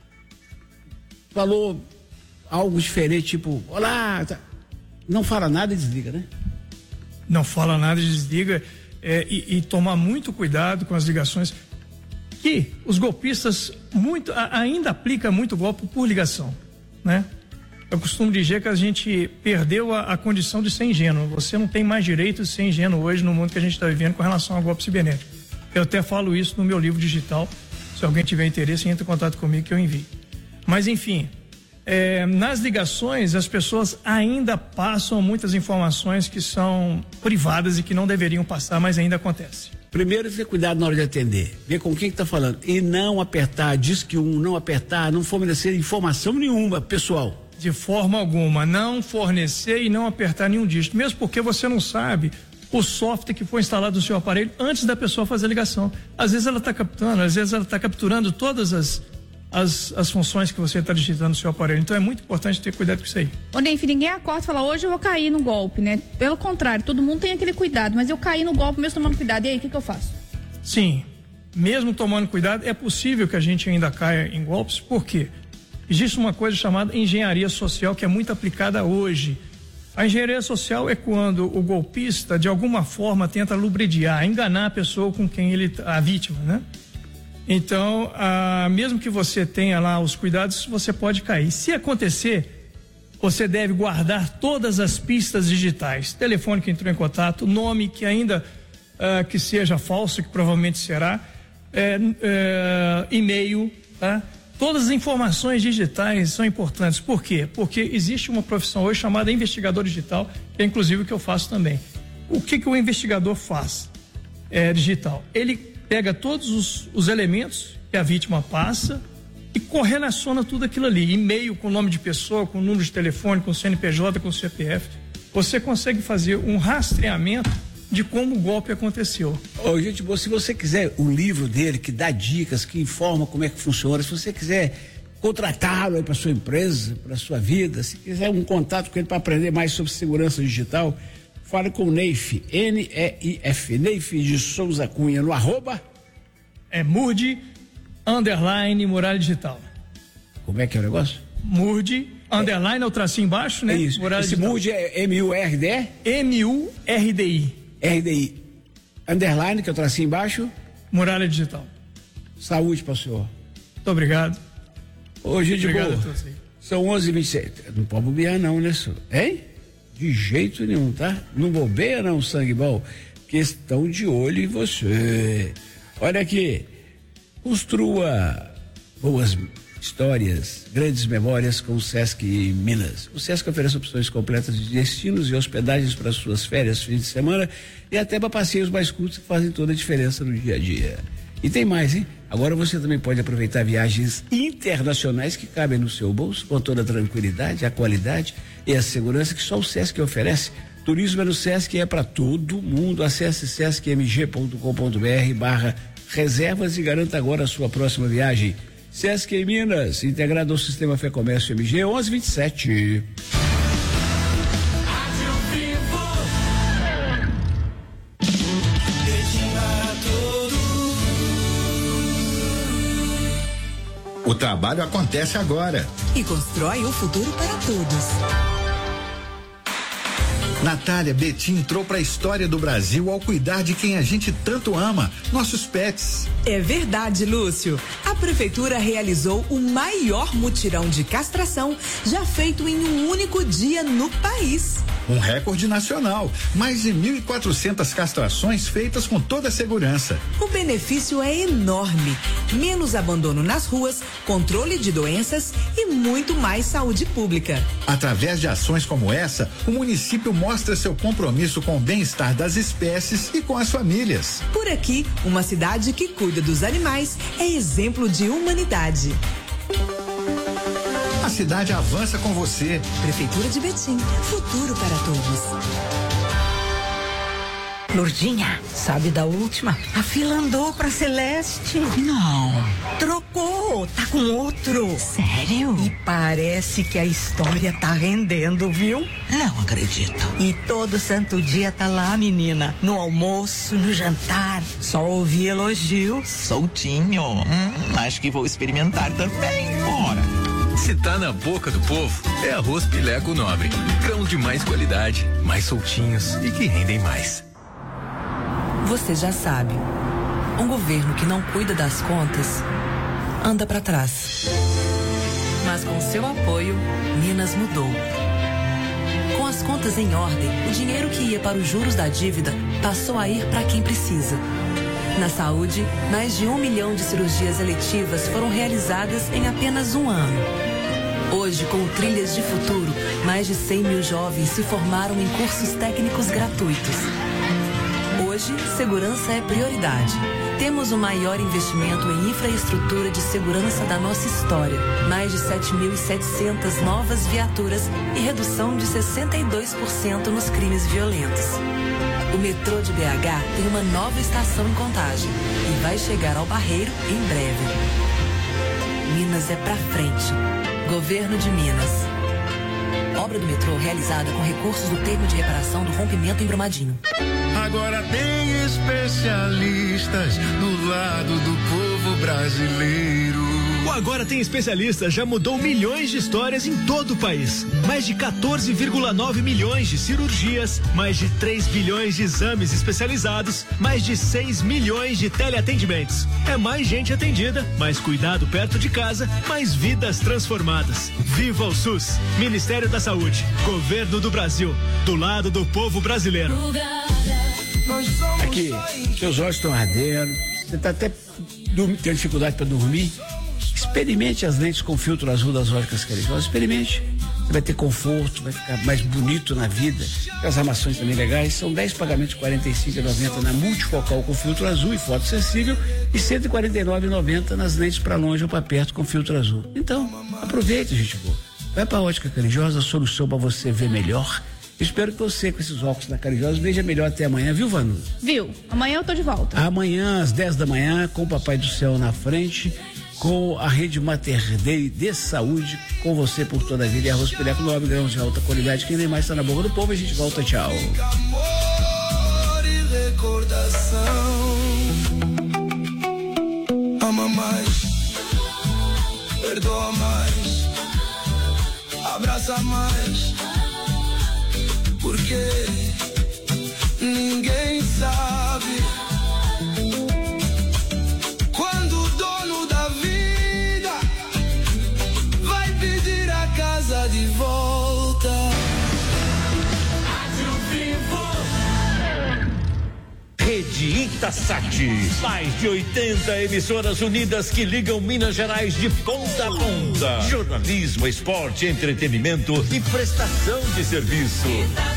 falou algo diferente, tipo, olá, não fala nada e desliga, né? Não fala nada e desliga, e tomar muito cuidado com as ligações, que os golpistas ainda aplicam muito golpe por ligação, né? Eu costumo dizer que a gente perdeu a condição de ser ingênuo. Você não tem mais direito de ser ingênuo hoje no mundo que a gente está vivendo com relação ao golpe cibernético. Eu até falo isso no meu livro digital. Se alguém tiver interesse, entre em contato comigo que eu envio. Mas, enfim, nas ligações, as pessoas ainda passam muitas informações que são privadas e que não deveriam passar, mas ainda acontece. Primeiro, ter cuidado na hora de atender. Ver com quem que tá falando. E não apertar, disque 1, não apertar, não fornecer informação nenhuma, pessoal. De forma alguma, não fornecer e não apertar nenhum dígito, mesmo porque você não sabe o software que foi instalado no seu aparelho antes da pessoa fazer a ligação. Às vezes ela está captando, às vezes ela está capturando todas as funções que você está digitando no seu aparelho. Então é muito importante ter cuidado com isso aí. Ô, Neif, ninguém acorda e fala, hoje eu vou cair no golpe, né? Pelo contrário, todo mundo tem aquele cuidado, mas eu caí no golpe mesmo tomando cuidado. E aí, o que eu faço? Sim, mesmo tomando cuidado, é possível que a gente ainda caia em golpes, por quê? Existe uma coisa chamada engenharia social que é muito aplicada hoje. A engenharia social é quando o golpista, de alguma forma, tenta lubridiar, enganar a pessoa com quem a vítima, né? Então, mesmo que você tenha lá os cuidados, você pode cair. Se acontecer, você deve guardar todas as pistas digitais, telefone que entrou em contato, nome que ainda que seja falso, que provavelmente será, e-mail, tá? Todas as informações digitais são importantes. Por quê? Porque existe uma profissão hoje chamada investigador digital, que é inclusive o que eu faço também. O que o investigador faz digital? Ele pega todos os elementos que a vítima passa e correlaciona tudo aquilo ali. E-mail com nome de pessoa, com número de telefone, com CNPJ, com CPF. Você consegue fazer um rastreamento de como o golpe aconteceu. Gente boa, se você quiser o livro dele, que dá dicas, que informa como é que funciona, se você quiser contratá-lo aí para sua empresa, para sua vida, se quiser um contato com ele para aprender mais sobre segurança digital, fale com o Neif, N-E-I-F, Neif de Souza Cunha, no @ Murdi _ Muralha Digital. Como é que é o negócio? Murdi _ é o tracinho embaixo, né? Isso. Esse Murdi é M-U-R-D? M-U-R-D-I. R-D-I. Underline, que é o tracinho embaixo? Muralha Digital. Saúde para o senhor. Muito obrigado. Hoje de boa. São 11h26. Não pode bobear não, né, senhor? Hein? De jeito nenhum, tá? Não bobeia não, sangue bom. Que estão de olho em você. Olha aqui. Construa boas histórias, grandes memórias com o Sesc Minas. O Sesc oferece opções completas de destinos e hospedagens para suas férias, fins de semana e até para passeios mais curtos que fazem toda a diferença no dia a dia. E tem mais, hein? Agora você também pode aproveitar viagens internacionais que cabem no seu bolso com toda a tranquilidade, a qualidade e a segurança que só o Sesc oferece. Turismo é no Sesc e é para todo mundo. Acesse sescmg.com.br/reservas e garanta agora a sua próxima viagem. Sesc Minas, integrado ao Sistema Fé Comércio MG 1127. O trabalho acontece agora. E constrói um futuro para todos. Natália, Betim entrou para a história do Brasil ao cuidar de quem a gente tanto ama, nossos pets. É verdade, Lúcio. A prefeitura realizou o maior mutirão de castração já feito em um único dia no país. Um recorde nacional, mais de 1.400 castrações feitas com toda a segurança. O benefício é enorme. Menos abandono nas ruas, controle de doenças e muito mais saúde pública. Através de ações como essa, o município mostra seu compromisso com o bem-estar das espécies e com as famílias. Por aqui, uma cidade que cuida dos animais é exemplo de humanidade. A cidade avança com você. Prefeitura de Betim, futuro para todos. Lourdinha, sabe da última? A fila andou pra Celeste. Não. Trocou, tá com outro. Sério? E parece que a história tá rendendo, viu? Não acredito. E todo santo dia tá lá, menina. No almoço, no jantar. Só ouvi elogios. Soltinho. Acho que vou experimentar também. Bora. Se tá na boca do povo, é arroz Pileco Nobre. Grão de mais qualidade, mais soltinhos e que rendem mais. Você já sabe, um governo que não cuida das contas anda para trás. Mas com seu apoio, Minas mudou. Com as contas em ordem, o dinheiro que ia para os juros da dívida passou a ir para quem precisa. Na saúde, mais de 1 milhão de cirurgias eletivas foram realizadas em apenas um ano. Hoje, com Trilhas de Futuro, mais de 100 mil jovens se formaram em cursos técnicos gratuitos. Hoje, segurança é prioridade. Temos o maior investimento em infraestrutura de segurança da nossa história. Mais de 7.700 novas viaturas e redução de 62% nos crimes violentos. O metrô de BH tem uma nova estação em Contagem e vai chegar ao Barreiro em breve. Minas é pra frente. Governo de Minas. Obra do metrô realizada com recursos do termo de reparação do rompimento em Brumadinho. Agora tem especialistas do lado do povo brasileiro. O Agora Tem Especialistas já mudou milhões de histórias em todo o país. Mais de 14,9 milhões de cirurgias, mais de 3 bilhões de exames especializados, mais de 6 milhões de teleatendimentos. É mais gente atendida, mais cuidado perto de casa, mais vidas transformadas. Viva o SUS! Ministério da Saúde, Governo do Brasil, do lado do povo brasileiro. Aqui, seus olhos estão ardendo, você está até tendo dificuldade para dormir. Experimente as lentes com filtro azul das Óticas Carijós. Experimente. Você vai ter conforto, vai ficar mais bonito na vida. As armações também legais. São 10 pagamentos de R$ 45,90 na multifocal com filtro azul e foto sensível e R$ 149,90 nas lentes para longe ou para perto com filtro azul. Então, aproveita, gente boa. Vai para a Ótica Carijós, a solução para você ver melhor. Espero que você, com esses óculos da Carijós, veja melhor até amanhã, viu, Vanu? Viu? Amanhã eu tô de volta. Amanhã, às 10 da manhã, com o Papai do Céu na frente, com a Rede Mater Dei de Saúde, com você por toda a vida. E arroz Pileco 9 grãos de alta qualidade. Quem nem mais está na boca do povo, a gente volta. Tchau. Amor e recordação. Ama mais, perdoa mais, abraça mais. Porque ninguém sabe quando o dono da vida vai pedir a casa de volta. Rede Itasat, mais de 80 emissoras unidas que ligam Minas Gerais de ponta a ponta. Jornalismo, esporte, entretenimento e prestação de serviço.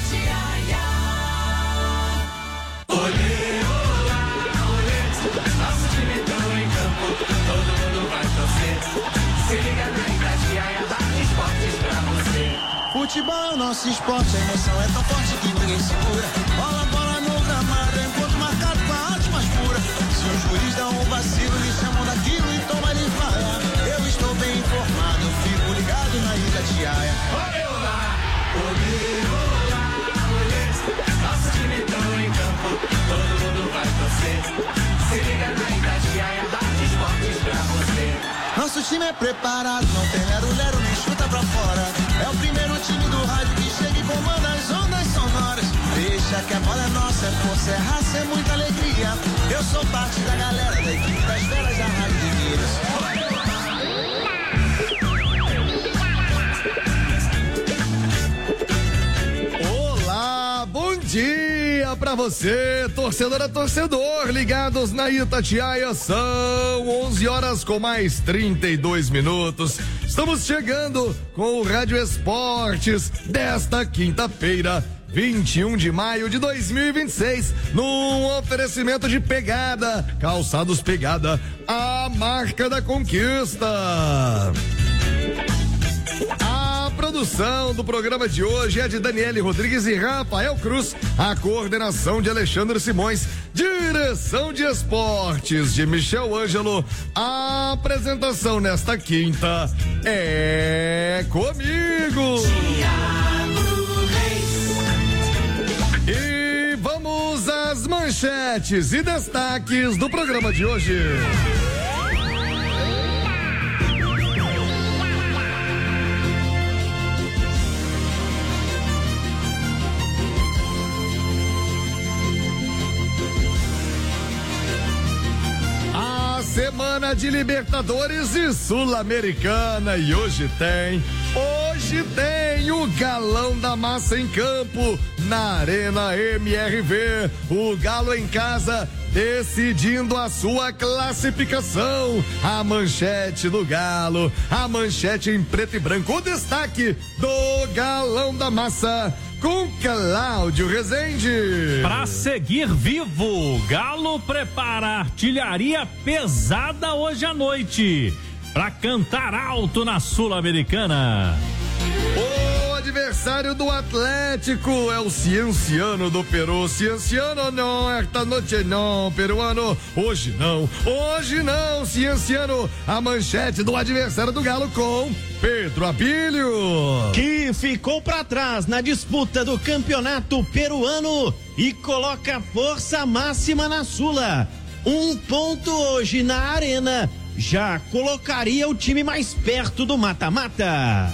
Futebol é o nosso esporte, a emoção é tão forte que ninguém segura. Bola, bola no gramado, enquanto marcado com a arte mais pura. Se o juiz dá um vacilo, eles chamam daquilo e toma ele fala. Eu estou bem informado, fico ligado na Itatiaia. Olê, olá, olê, olá, olê. Nosso time entrou em campo, todo mundo vai torcer. Se liga na Itatiaia, dá esportes pra você. Nosso time é preparado, não tem lero-lero nem chuta pra fora. É o primeiro time do rádio que chega e comanda as ondas sonoras. Deixa que a bola é nossa, é força, é raça, é muita alegria. Eu sou parte da galera da equipe das velas da Rádio de Minas. Olá, bom dia pra você, torcedora, torcedor, ligados na Itatiaia, são 11 horas com mais 32 minutos. Estamos chegando com o Rádio Esportes desta quinta-feira, 21 de maio de 2026, num oferecimento de Pegada, Calçados Pegada, a marca da conquista. A produção do programa de hoje é de Daniele Rodrigues e Rafael Cruz, a coordenação de Alexandre Simões, direção de esportes de Michel Ângelo, a apresentação nesta quinta é comigo. E vamos às manchetes e destaques do programa de hoje. Semana de Libertadores e Sul-Americana e hoje tem o Galão da Massa em campo na Arena MRV. O Galo em casa decidindo a sua classificação. A manchete do Galo, a manchete em preto e branco, o destaque do Galão da Massa, com Cláudio Rezende. Pra seguir vivo, Galo prepara artilharia pesada hoje à noite pra cantar alto na Sul-Americana. O adversário do Atlético é o Cienciano do Peru. Cienciano não, esta noite não, peruano. Hoje não, Cienciano. A manchete do adversário do Galo com Pedro Abílio, que ficou para trás na disputa do campeonato peruano e coloca força máxima na Sula. 1 ponto hoje na Arena já colocaria o time mais perto do mata-mata.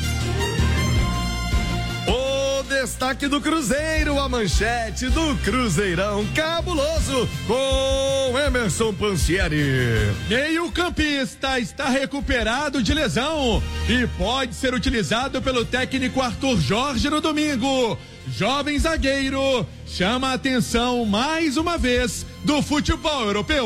O destaque do Cruzeiro, a manchete do Cruzeirão cabuloso com Emerson Pansieri. Meio-campista está recuperado de lesão e pode ser utilizado pelo técnico Arthur Jorge no domingo. Jovem zagueiro chama a atenção mais uma vez do futebol europeu.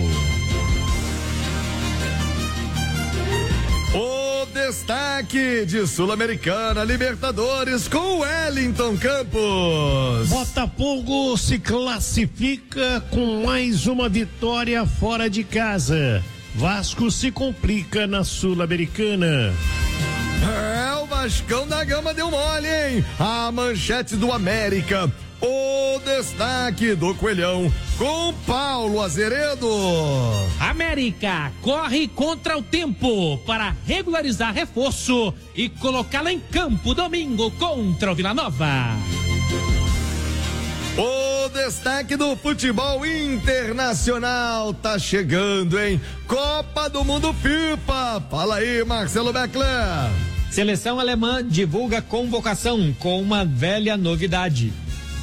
O destaque de Sul-Americana, Libertadores com Wellington Campos. Botafogo se classifica com mais uma vitória fora de casa. Vasco se complica na Sul-Americana. O Vascão da Gama deu mole, hein? A manchete do América. O destaque do Coelhão com Paulo Azeredo. América corre contra o tempo para regularizar reforço e colocá-la em campo domingo contra o Vila Nova. O destaque do futebol internacional tá chegando, hein? Copa do Mundo FIFA. Fala aí, Marcelo Beckler. Seleção alemã divulga convocação com uma velha novidade.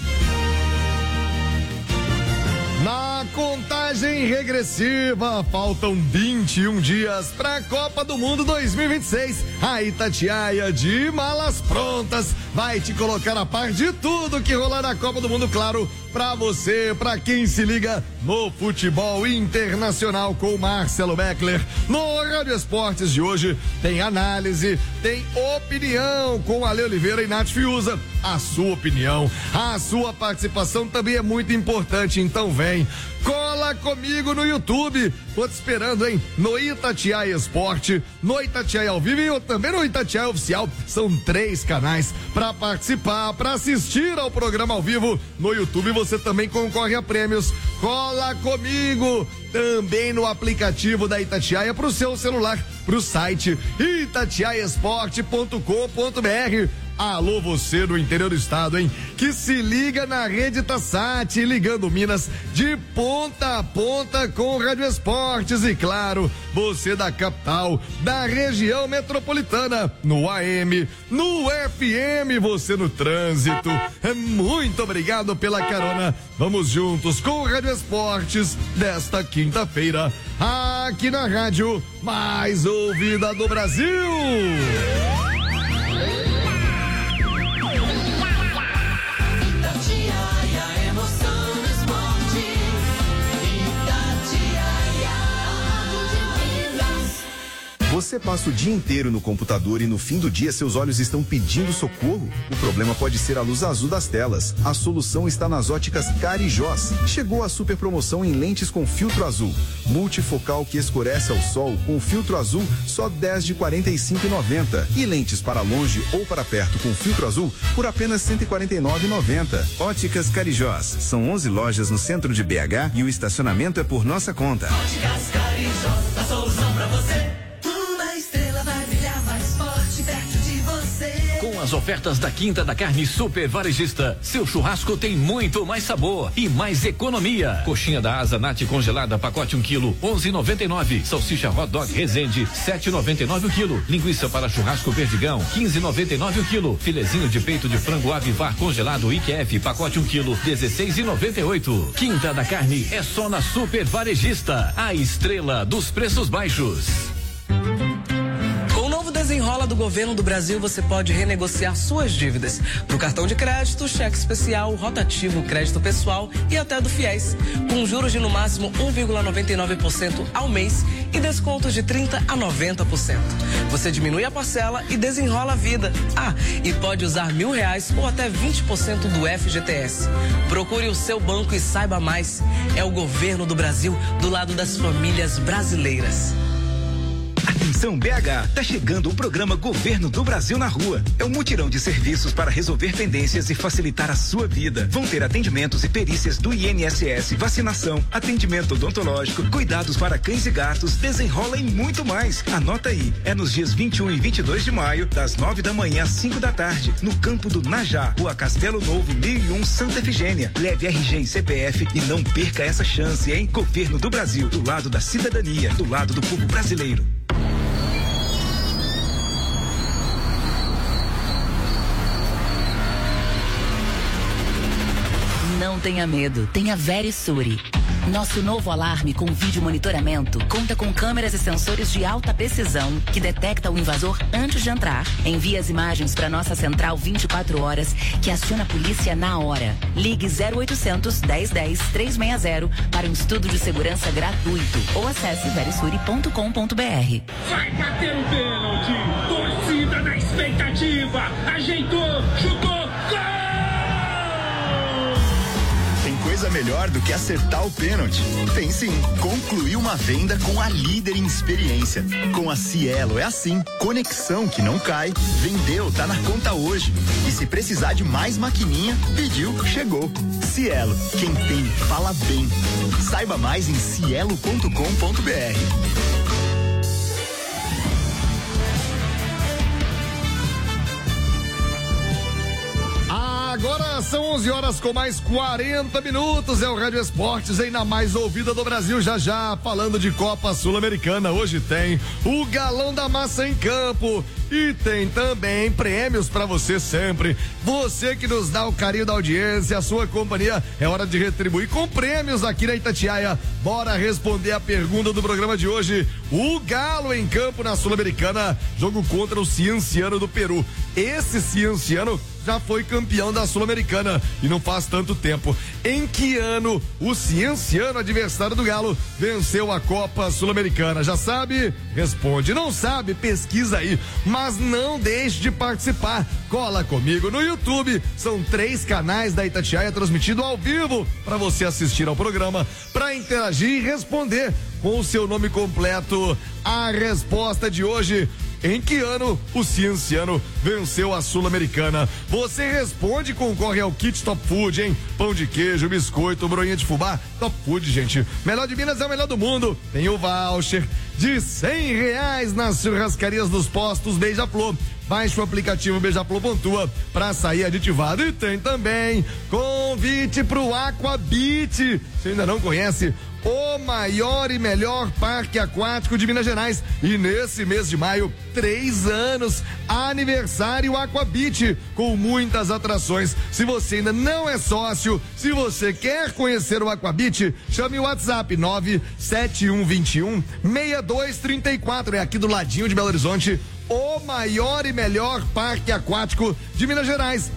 Na contagem regressiva, faltam 21 dias para a Copa do Mundo 2026. A Itatiaia, de malas prontas, vai te colocar a par de tudo que rolar na Copa do Mundo, claro, para você, para quem se liga no futebol internacional com Marcelo Beckler. No Rádio Esportes de hoje tem análise, tem opinião com Ale Oliveira e Nath Fiuza. A sua opinião, a sua participação também é muito importante, então vem, cola comigo no YouTube. Tô te esperando, hein? No Itatiaia Esporte, no Itatiaia ao vivo e também no Itatiaia Oficial. São 3 canais para participar, para assistir ao programa ao vivo. No YouTube você também concorre a prêmios. Cola comigo também no aplicativo da Itatiaia pro seu celular, pro site itatiaesporte.com.br. Alô, você do interior do estado, hein? Que se liga na rede Tassat, ligando Minas de ponta a ponta com o Rádio Esportes. E claro, você da capital, da região metropolitana, no AM, no FM, você no trânsito. Muito obrigado pela carona. Vamos juntos com o Rádio Esportes desta quinta-feira, aqui na rádio mais ouvida do Brasil. Você passa o dia inteiro no computador e no fim do dia seus olhos estão pedindo socorro? O problema pode ser a luz azul das telas. A solução está nas óticas Carijós. Chegou a super promoção em lentes com filtro azul. Multifocal que escurece ao sol com filtro azul só 10 de 45,90. E lentes para longe ou para perto com filtro azul por apenas 149,90. Óticas Carijós. São 11 lojas no centro de BH e o estacionamento é por nossa conta. Óticas Carijós, a solução pra você. Vai brilhar mais forte perto de você. Com as ofertas da Quinta da Carne Super Varejista, seu churrasco tem muito mais sabor e mais economia. Coxinha da asa Nati congelada, pacote 1 kg, 11,99. Salsicha Hot Dog Resende, 7,99 o quilo. Linguiça para churrasco Perdigão, 15,99 o quilo. Filezinho de peito de frango Avivar congelado IQF, pacote 1 kg, 16,98. Quinta da Carne é só na Super Varejista, a estrela dos preços baixos. Desenrola do Governo do Brasil, você pode renegociar suas dívidas. Pro cartão de crédito, cheque especial, rotativo, crédito pessoal e até do FIES. Com juros de no máximo 1,99% ao mês e descontos de 30% a 90%. Você diminui a parcela e desenrola a vida. Ah, e pode usar R$1.000 ou até 20% do FGTS. Procure o seu banco e saiba mais. É o Governo do Brasil do lado das famílias brasileiras. Atenção BH, tá chegando o programa Governo do Brasil na Rua. É um mutirão de serviços para resolver pendências e facilitar a sua vida. Vão ter atendimentos e perícias do INSS, vacinação, atendimento odontológico, cuidados para cães e gatos, desenrola e muito mais. Anota aí, é nos dias 21 e 22 de maio, das 9 da manhã às 5 da tarde, no campo do Najá, Rua Castelo Novo, 1001, Santa Efigênia. Leve RG e CPF e não perca essa chance, hein? Governo do Brasil, do lado da cidadania, do lado do povo brasileiro. Não tenha medo, tenha Verisure. Nosso novo alarme com vídeo monitoramento conta com câmeras e sensores de alta precisão que detecta o invasor antes de entrar. Envia as imagens para nossa central 24 horas que aciona a polícia na hora. Ligue 0800 1010 360 para um estudo de segurança gratuito ou acesse verisure.com.br. Vai bater o pênalti, torcida na expectativa, ajeitou, chutou, gol! Tem coisa melhor do que acertar o pênalti? Tem sim. Concluir uma venda com a líder em experiência. Com a Cielo é assim. Conexão que não cai. Vendeu, tá na conta hoje. E se precisar de mais maquininha, pediu, chegou. Cielo, quem tem, fala bem. Saiba mais em cielo.com.br. Agora são 11 horas com mais 40 minutos. É o Rádio Esportes, ainda mais ouvida do Brasil. Já falando de Copa Sul-Americana. Hoje tem o Galão da Massa em campo. E tem também prêmios pra você sempre. Você que nos dá o carinho da audiência, a sua companhia, é hora de retribuir com prêmios aqui na Itatiaia. Bora responder a pergunta do programa de hoje. O Galo em campo na Sul-Americana, jogo contra o Cienciano do Peru. Esse Cienciano já foi campeão da Sul-Americana e não faz tanto tempo. Em que ano o Cienciano, adversário do Galo, venceu a Copa Sul-Americana? Já sabe? Responde. Não sabe? Pesquisa aí. Mas não deixe de participar. Cola comigo no YouTube. São 3 canais da Itatiaia transmitido ao vivo para você assistir ao programa, para interagir e responder com o seu nome completo a resposta de hoje. Em que ano o Cienciano venceu a Sul-Americana? Você responde e concorre ao kit Top Food, hein? Pão de queijo, biscoito, broinha de fubá. Top Food, gente. Melhor de Minas é o melhor do mundo. Tem o voucher de R$100 nas churrascarias dos postos Beija-Flor. Baixe o aplicativo Beija-Flor Pontua pra sair aditivado. E tem também convite pro Aquabit. Você ainda não conhece? O maior e melhor parque aquático de Minas Gerais. E nesse mês de maio, 3 anos, aniversário Aquabit, com muitas atrações. Se você ainda não é sócio, se você quer conhecer o Aquabit, chame o WhatsApp 97121-6234. É aqui do ladinho de Belo Horizonte. O maior e melhor parque aquático de Minas Gerais.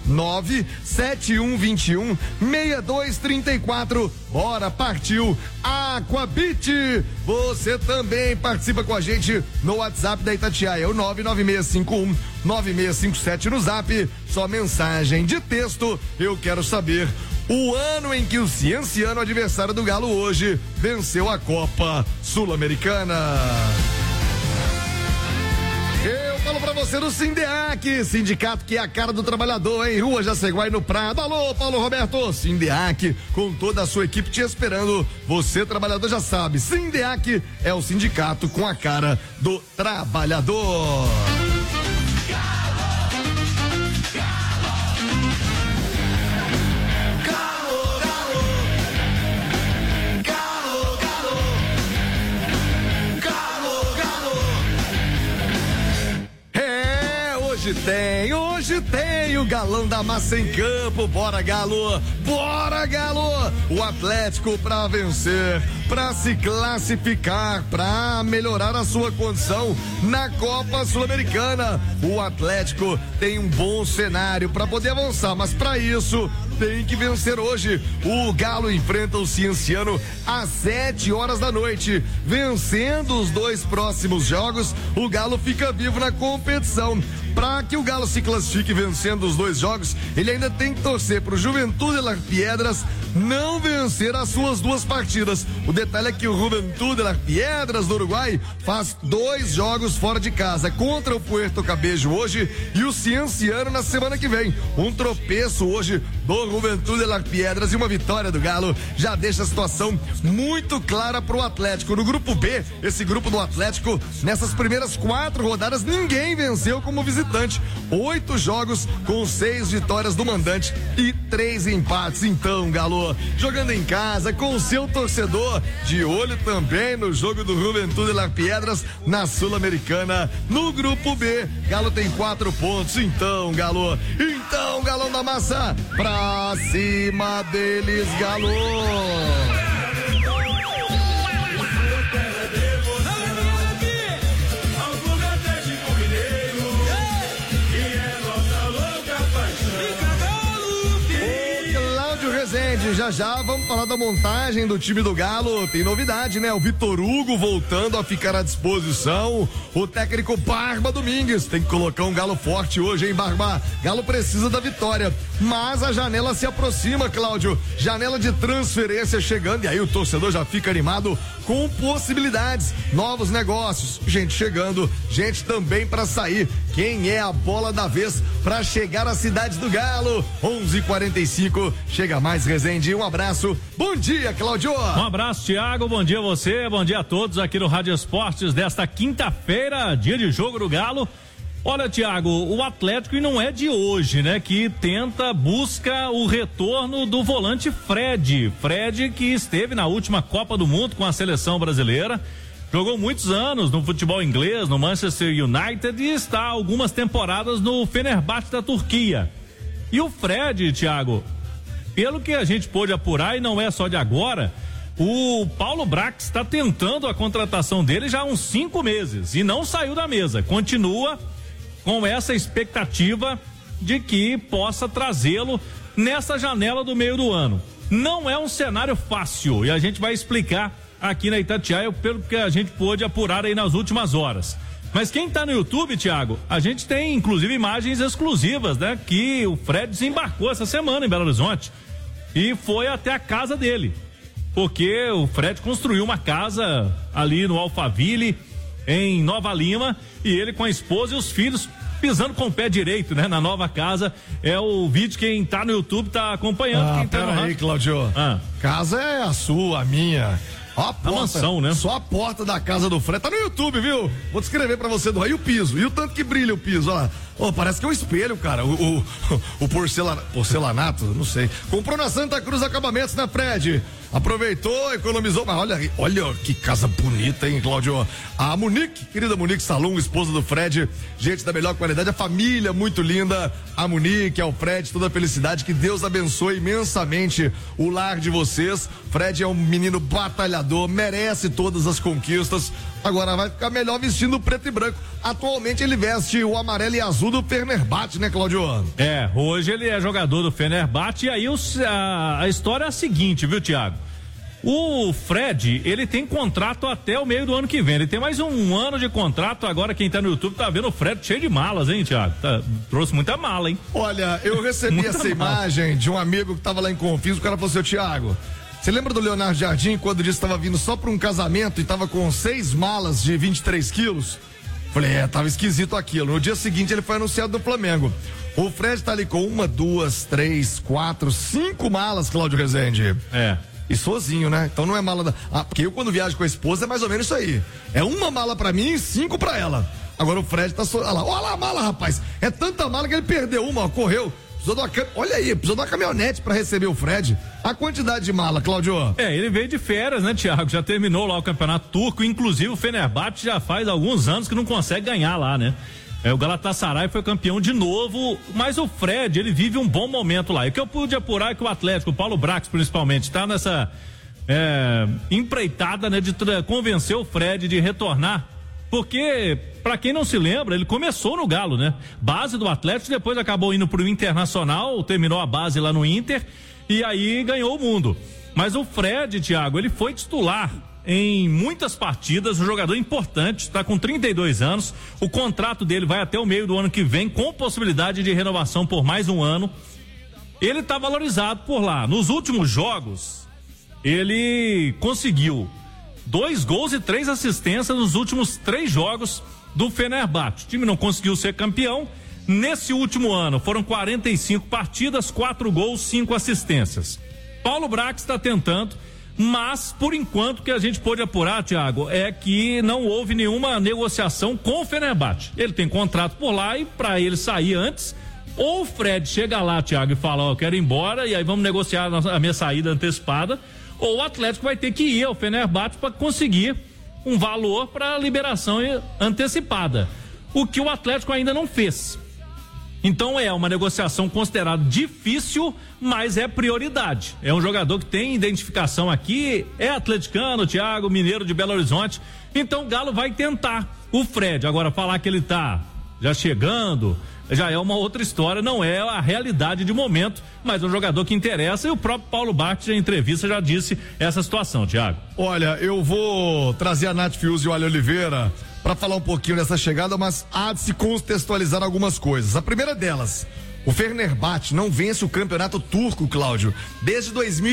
97121-6234. Bora, partiu Aquabit. Você também participa com a gente no WhatsApp da Itatiaia, o 99651-9657 no Zap. Só mensagem de texto. Eu quero saber o ano em que o Cienciano, adversário do Galo hoje, venceu a Copa Sul-Americana. Eu falo pra você do Sindeac, sindicato que é a cara do trabalhador, em Rua Jaceguai, no Prado. Alô, Paulo Roberto, Sindeac, com toda a sua equipe te esperando. Você, trabalhador, já sabe, Sindeac é o sindicato com a cara do trabalhador. Hoje tem hoje tem o Galão da Massa em campo. Bora, Galo! Bora, Galo! O Atlético pra vencer, pra se classificar, pra melhorar a sua condição na Copa Sul-Americana. O Atlético tem um bom cenário pra poder avançar, mas pra isso tem que vencer hoje. O Galo enfrenta o Cienciano às 7h da noite. Vencendo os 2 próximos jogos, o Galo fica vivo na competição. Para que o Galo se classifique vencendo os 2 jogos, ele ainda tem que torcer pro Juventude de Las Piedras não vencer as suas 2 partidas. O detalhe é que o Juventude de Las Piedras do Uruguai faz 2 jogos fora de casa, contra o Puerto Cabello hoje e o Cienciano na semana que vem. Um tropeço hoje do Juventude de Las Piedras e uma vitória do Galo já deixa a situação muito clara pro Atlético. No grupo B, esse grupo do Atlético, nessas primeiras 4 rodadas, ninguém venceu como visitante. 8 jogos com 6 vitórias do mandante e 3 empates. Então, Galo, jogando em casa com o seu torcedor, de olho também no jogo do Juventude de Las Piedras na Sul-Americana. No grupo B, Galo tem 4 pontos. Então, Galo, Galão da Massa, pra cima deles, Galo! Já vamos falar da montagem do time do Galo. Tem novidade, né? O Vitor Hugo voltando a ficar à disposição. O técnico Barba Domingues tem que colocar um Galo forte hoje, hein, Barba? Galo precisa da vitória, mas a janela se aproxima, Cláudio. Janela de transferência chegando, e aí o torcedor já fica animado com possibilidades, novos negócios, gente chegando, gente também para sair. Quem é a bola da vez para chegar à cidade do Galo? 11:45, chega mais, Rezende. Um abraço. Bom dia, Cláudio. Um abraço, Thiago. Bom dia a você. Bom dia a todos aqui no Rádio Esportes desta quinta-feira, dia de jogo do Galo. Olha, Thiago, o Atlético, e não é de hoje, né, que busca o retorno do volante Fred. Fred, que esteve na última Copa do Mundo com a seleção brasileira, jogou muitos anos no futebol inglês, no Manchester United, e está há algumas temporadas no Fenerbahçe da Turquia. E o Fred, Thiago, pelo que a gente pôde apurar, e não é só de agora, o Paulo Brax está tentando a contratação dele já há uns 5 meses e não saiu da mesa, continua com essa expectativa de que possa trazê-lo nessa janela do meio do ano. Não é um cenário fácil e a gente vai explicar aqui na Itatiaia pelo que a gente pôde apurar aí nas últimas horas. Mas quem tá no YouTube, Thiago, a gente tem inclusive imagens exclusivas, né? Que o Fred desembarcou essa semana em Belo Horizonte e foi até a casa dele, porque o Fred construiu uma casa ali no Alphaville, em Nova Lima, e ele com a esposa e os filhos pisando com o pé direito, né? Na nova casa. É o vídeo, quem tá no YouTube tá acompanhando. Quem tá pera aí, Cláudio. Casa é a sua, a minha. Ó a porta, mansão, né? Só a porta da casa do Fred. Tá no YouTube, viu? Vou descrever pra você do aí o piso. E o tanto que brilha o piso, ó lá. Oh, parece que é um espelho, cara. O porcelanato, não sei. Comprou na Santa Cruz Acabamentos, né, Fred? Aproveitou, economizou. Mas olha que casa bonita, hein, Cláudio? A Monique, querida Monique Salum, esposa do Fred. Gente da melhor qualidade, a família muito linda. A Monique, ao Fred, toda a felicidade. Que Deus abençoe imensamente o lar de vocês. Fred é um menino batalhador, merece todas as conquistas. Agora vai ficar melhor vestindo preto e branco. Atualmente ele veste o amarelo e azul do Fenerbahçe, né, Cláudio? É, hoje ele é jogador do Fenerbahçe. E aí a história é a seguinte, viu, Thiago? O Fred, ele tem contrato até o meio do ano que vem. Ele tem mais um ano de contrato. Agora quem tá no YouTube tá vendo o Fred cheio de malas, hein, Thiago? Trouxe muita mala, hein? Olha, eu recebi essa imagem de um amigo que tava lá em Confins. O cara falou assim: Thiago, você lembra do Leonardo Jardim quando disse que estava vindo só para um casamento e estava com 6 malas de 23 quilos? Falei, tava esquisito aquilo. No dia seguinte ele foi anunciado no Flamengo. O Fred tá ali com 1, 2, 3, 4, 5 malas, Cláudio Rezende. É. E sozinho, né? Então não é mala porque eu quando viajo com a esposa é mais ou menos isso aí. É 1 mala pra mim e 5 pra ela. Agora o Fred tá olha lá a mala, rapaz. É tanta mala que ele perdeu uma, correu. Olha aí, precisou de uma caminhonete pra receber o Fred. A quantidade de mala, Cláudio. Ele veio de férias, né, Thiago? Já terminou lá o campeonato turco, inclusive o Fenerbahçe já faz alguns anos que não consegue ganhar lá, né? O Galatasaray foi campeão de novo, mas o Fred, ele vive um bom momento lá. E o que eu pude apurar é que o Atlético, o Paulo Brax principalmente, está nessa empreitada, né, de convencer o Fred de retornar. Porque, pra quem não se lembra, ele começou no Galo, né? Base do Atlético, depois acabou indo pro Internacional, terminou a base lá no Inter e aí ganhou o mundo. Mas o Fred, Thiago, ele foi titular em muitas partidas, um jogador importante, está com 32 anos, o contrato dele vai até o meio do ano que vem, com possibilidade de renovação por mais um ano. Ele está valorizado por lá. Nos últimos jogos, ele conseguiu 2 gols e 3 assistências nos últimos 3 jogos do Fenerbahçe. O time não conseguiu ser campeão. Nesse último ano foram 45 partidas, 4 gols, 5 assistências. Paulo Brax está tentando, mas por enquanto o que a gente pôde apurar, Thiago, é que não houve nenhuma negociação com o Fenerbahçe. Ele tem contrato por lá e para ele sair antes, ou o Fred chega lá, Thiago, e fala, eu quero ir embora e aí vamos negociar a minha saída antecipada, ou o Atlético vai ter que ir ao Fenerbahçe para conseguir um valor para liberação antecipada, o que o Atlético ainda não fez. Então é uma negociação considerada difícil, mas é prioridade. É um jogador que tem identificação aqui, é atleticano, Thiago, mineiro de Belo Horizonte. Então o Galo vai tentar. O Fred, agora falar que ele tá já chegando, já é uma outra história, não é a realidade de momento, mas é um jogador que interessa e o próprio Paulo Bart, na entrevista, já disse essa situação, Thiago. Olha, eu vou trazer a Nath Fius e o Ale Oliveira para falar um pouquinho dessa chegada, mas há de se contextualizar algumas coisas. A primeira delas, o Fenerbahçe não vence o campeonato turco, Cláudio, desde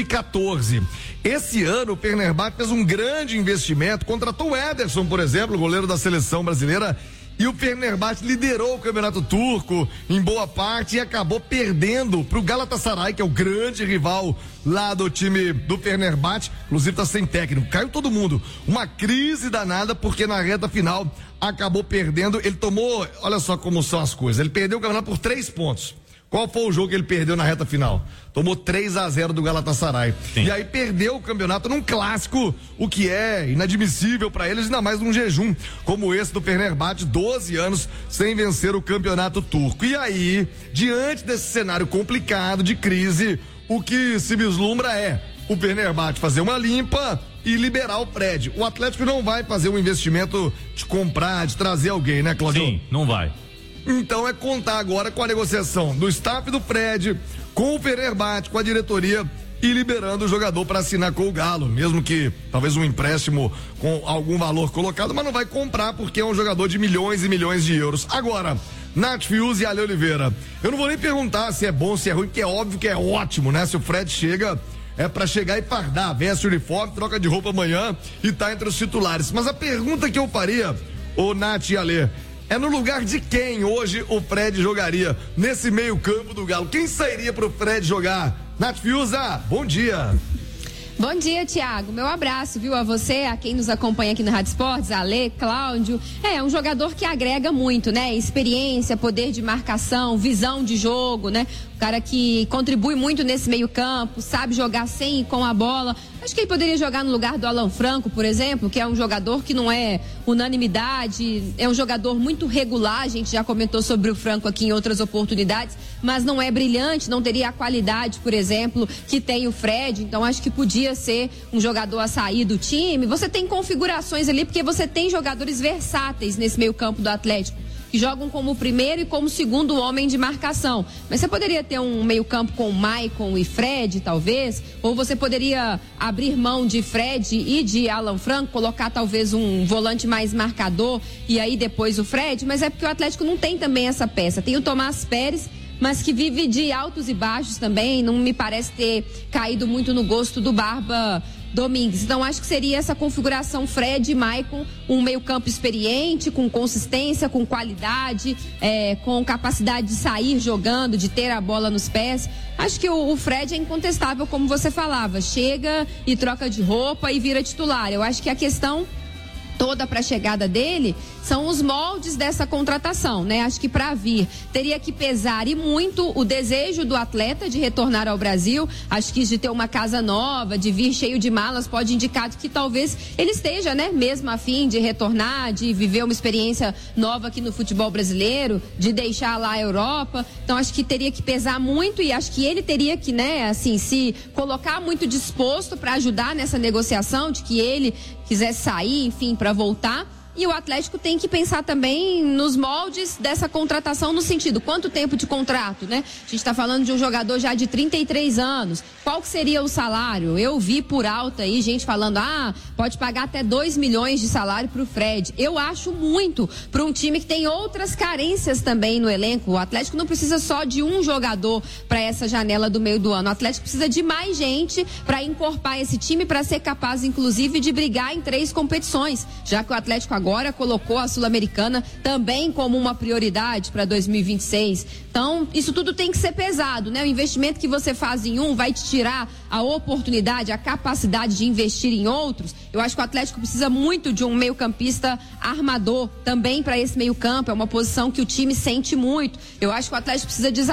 2014. Esse ano o Fenerbahçe fez um grande investimento, contratou o Ederson, por exemplo, goleiro da seleção brasileira, e o Fenerbahçe liderou o campeonato turco em boa parte e acabou perdendo pro Galatasaray, que é o grande rival lá do time do Fenerbahçe. Inclusive tá sem técnico, caiu todo mundo. Uma crise danada porque na reta final acabou perdendo. Ele tomou, olha só como são as coisas, ele perdeu o campeonato por 3 pontos. Qual foi o jogo que ele perdeu na reta final? Tomou 3-0 do Galatasaray. Sim. E aí perdeu o campeonato num clássico, o que é inadmissível para eles, ainda mais num jejum como esse do Fenerbahçe, 12 anos sem vencer o campeonato turco. E aí, diante desse cenário complicado de crise, o que se vislumbra é o Fenerbahçe fazer uma limpa e liberar o Fred. O Atlético não vai fazer um investimento de comprar, de trazer alguém, né, Claudio? Sim, não vai. Então é contar agora com a negociação do staff do Fred, com o Fenerbahçe, com a diretoria e liberando o jogador para assinar com o Galo, mesmo que talvez um empréstimo com algum valor colocado, mas não vai comprar porque é um jogador de milhões e milhões de euros. Agora, Nath Fius e Ale Oliveira, eu não vou nem perguntar se é bom, se é ruim, porque é óbvio que é ótimo, né? Se o Fred chega, é para chegar e fardar, veste o uniforme, troca de roupa amanhã e tá entre os titulares. Mas a pergunta que eu faria, ô Nath e Ale, é no lugar de quem hoje o Fred jogaria nesse meio campo do Galo? Quem sairia pro Fred jogar? Nath Fiuza, bom dia. Bom dia, Thiago. Meu abraço, viu, a você, a quem nos acompanha aqui no Rádio Esportes, a Ale, Cláudio. É um jogador que agrega muito, né? Experiência, poder de marcação, visão de jogo, né? O cara que contribui muito nesse meio campo, sabe jogar sem e com a bola. Acho que ele poderia jogar no lugar do Alan Franco, por exemplo, que é um jogador que não é unanimidade, é um jogador muito regular, a gente já comentou sobre o Franco aqui em outras oportunidades, mas não é brilhante, não teria a qualidade, por exemplo, que tem o Fred, então acho que podia ser um jogador a sair do time. Você tem configurações ali, porque você tem jogadores versáteis nesse meio campo do Atlético, que jogam como primeiro e como segundo homem de marcação. Mas você poderia ter um meio-campo com Maicon e Fred, talvez, ou você poderia abrir mão de Fred e de Alan Franco, colocar talvez um volante mais marcador e aí depois o Fred, mas é porque o Atlético não tem também essa peça. Tem o Tomás Pérez, mas que vive de altos e baixos também, não me parece ter caído muito no gosto do Barba Domingues. Então acho que seria essa configuração Fred e Maicon, um meio campo experiente, com consistência, com qualidade, com capacidade de sair jogando, de ter a bola nos pés. Acho que o Fred é incontestável, como você falava, chega e troca de roupa e vira titular. Eu acho que a questão toda para a chegada dele são os moldes dessa contratação, né? Acho que para vir teria que pesar e muito o desejo do atleta de retornar ao Brasil. Acho que de ter uma casa nova, de vir cheio de malas, pode indicar que talvez ele esteja, né, mesmo a fim de retornar, de viver uma experiência nova aqui no futebol brasileiro, de deixar lá a Europa. Então acho que teria que pesar muito e acho que ele teria que, né, assim, se colocar muito disposto para ajudar nessa negociação, de que ele quisesse sair, enfim, para voltar. E o Atlético tem que pensar também nos moldes dessa contratação, no sentido, quanto tempo de contrato, né? A gente está falando de um jogador já de 33 anos. Qual que seria o salário? Eu vi por alto aí gente falando, pode pagar até 2 milhões de salário para o Fred. Eu acho muito para um time que tem outras carências também no elenco. O Atlético não precisa só de um jogador para essa janela do meio do ano. O Atlético precisa de mais gente para encorpar esse time, para ser capaz, inclusive, de brigar em 3 competições, já que o Atlético agora colocou a Sul-Americana também como uma prioridade para 2026. Então, isso tudo tem que ser pesado, né? O investimento que você faz em um vai te tirar a oportunidade, a capacidade de investir em outros. Eu acho que o Atlético precisa muito de um meio-campista armador também para esse meio-campo. É uma posição que o time sente muito. Eu acho que o Atlético precisa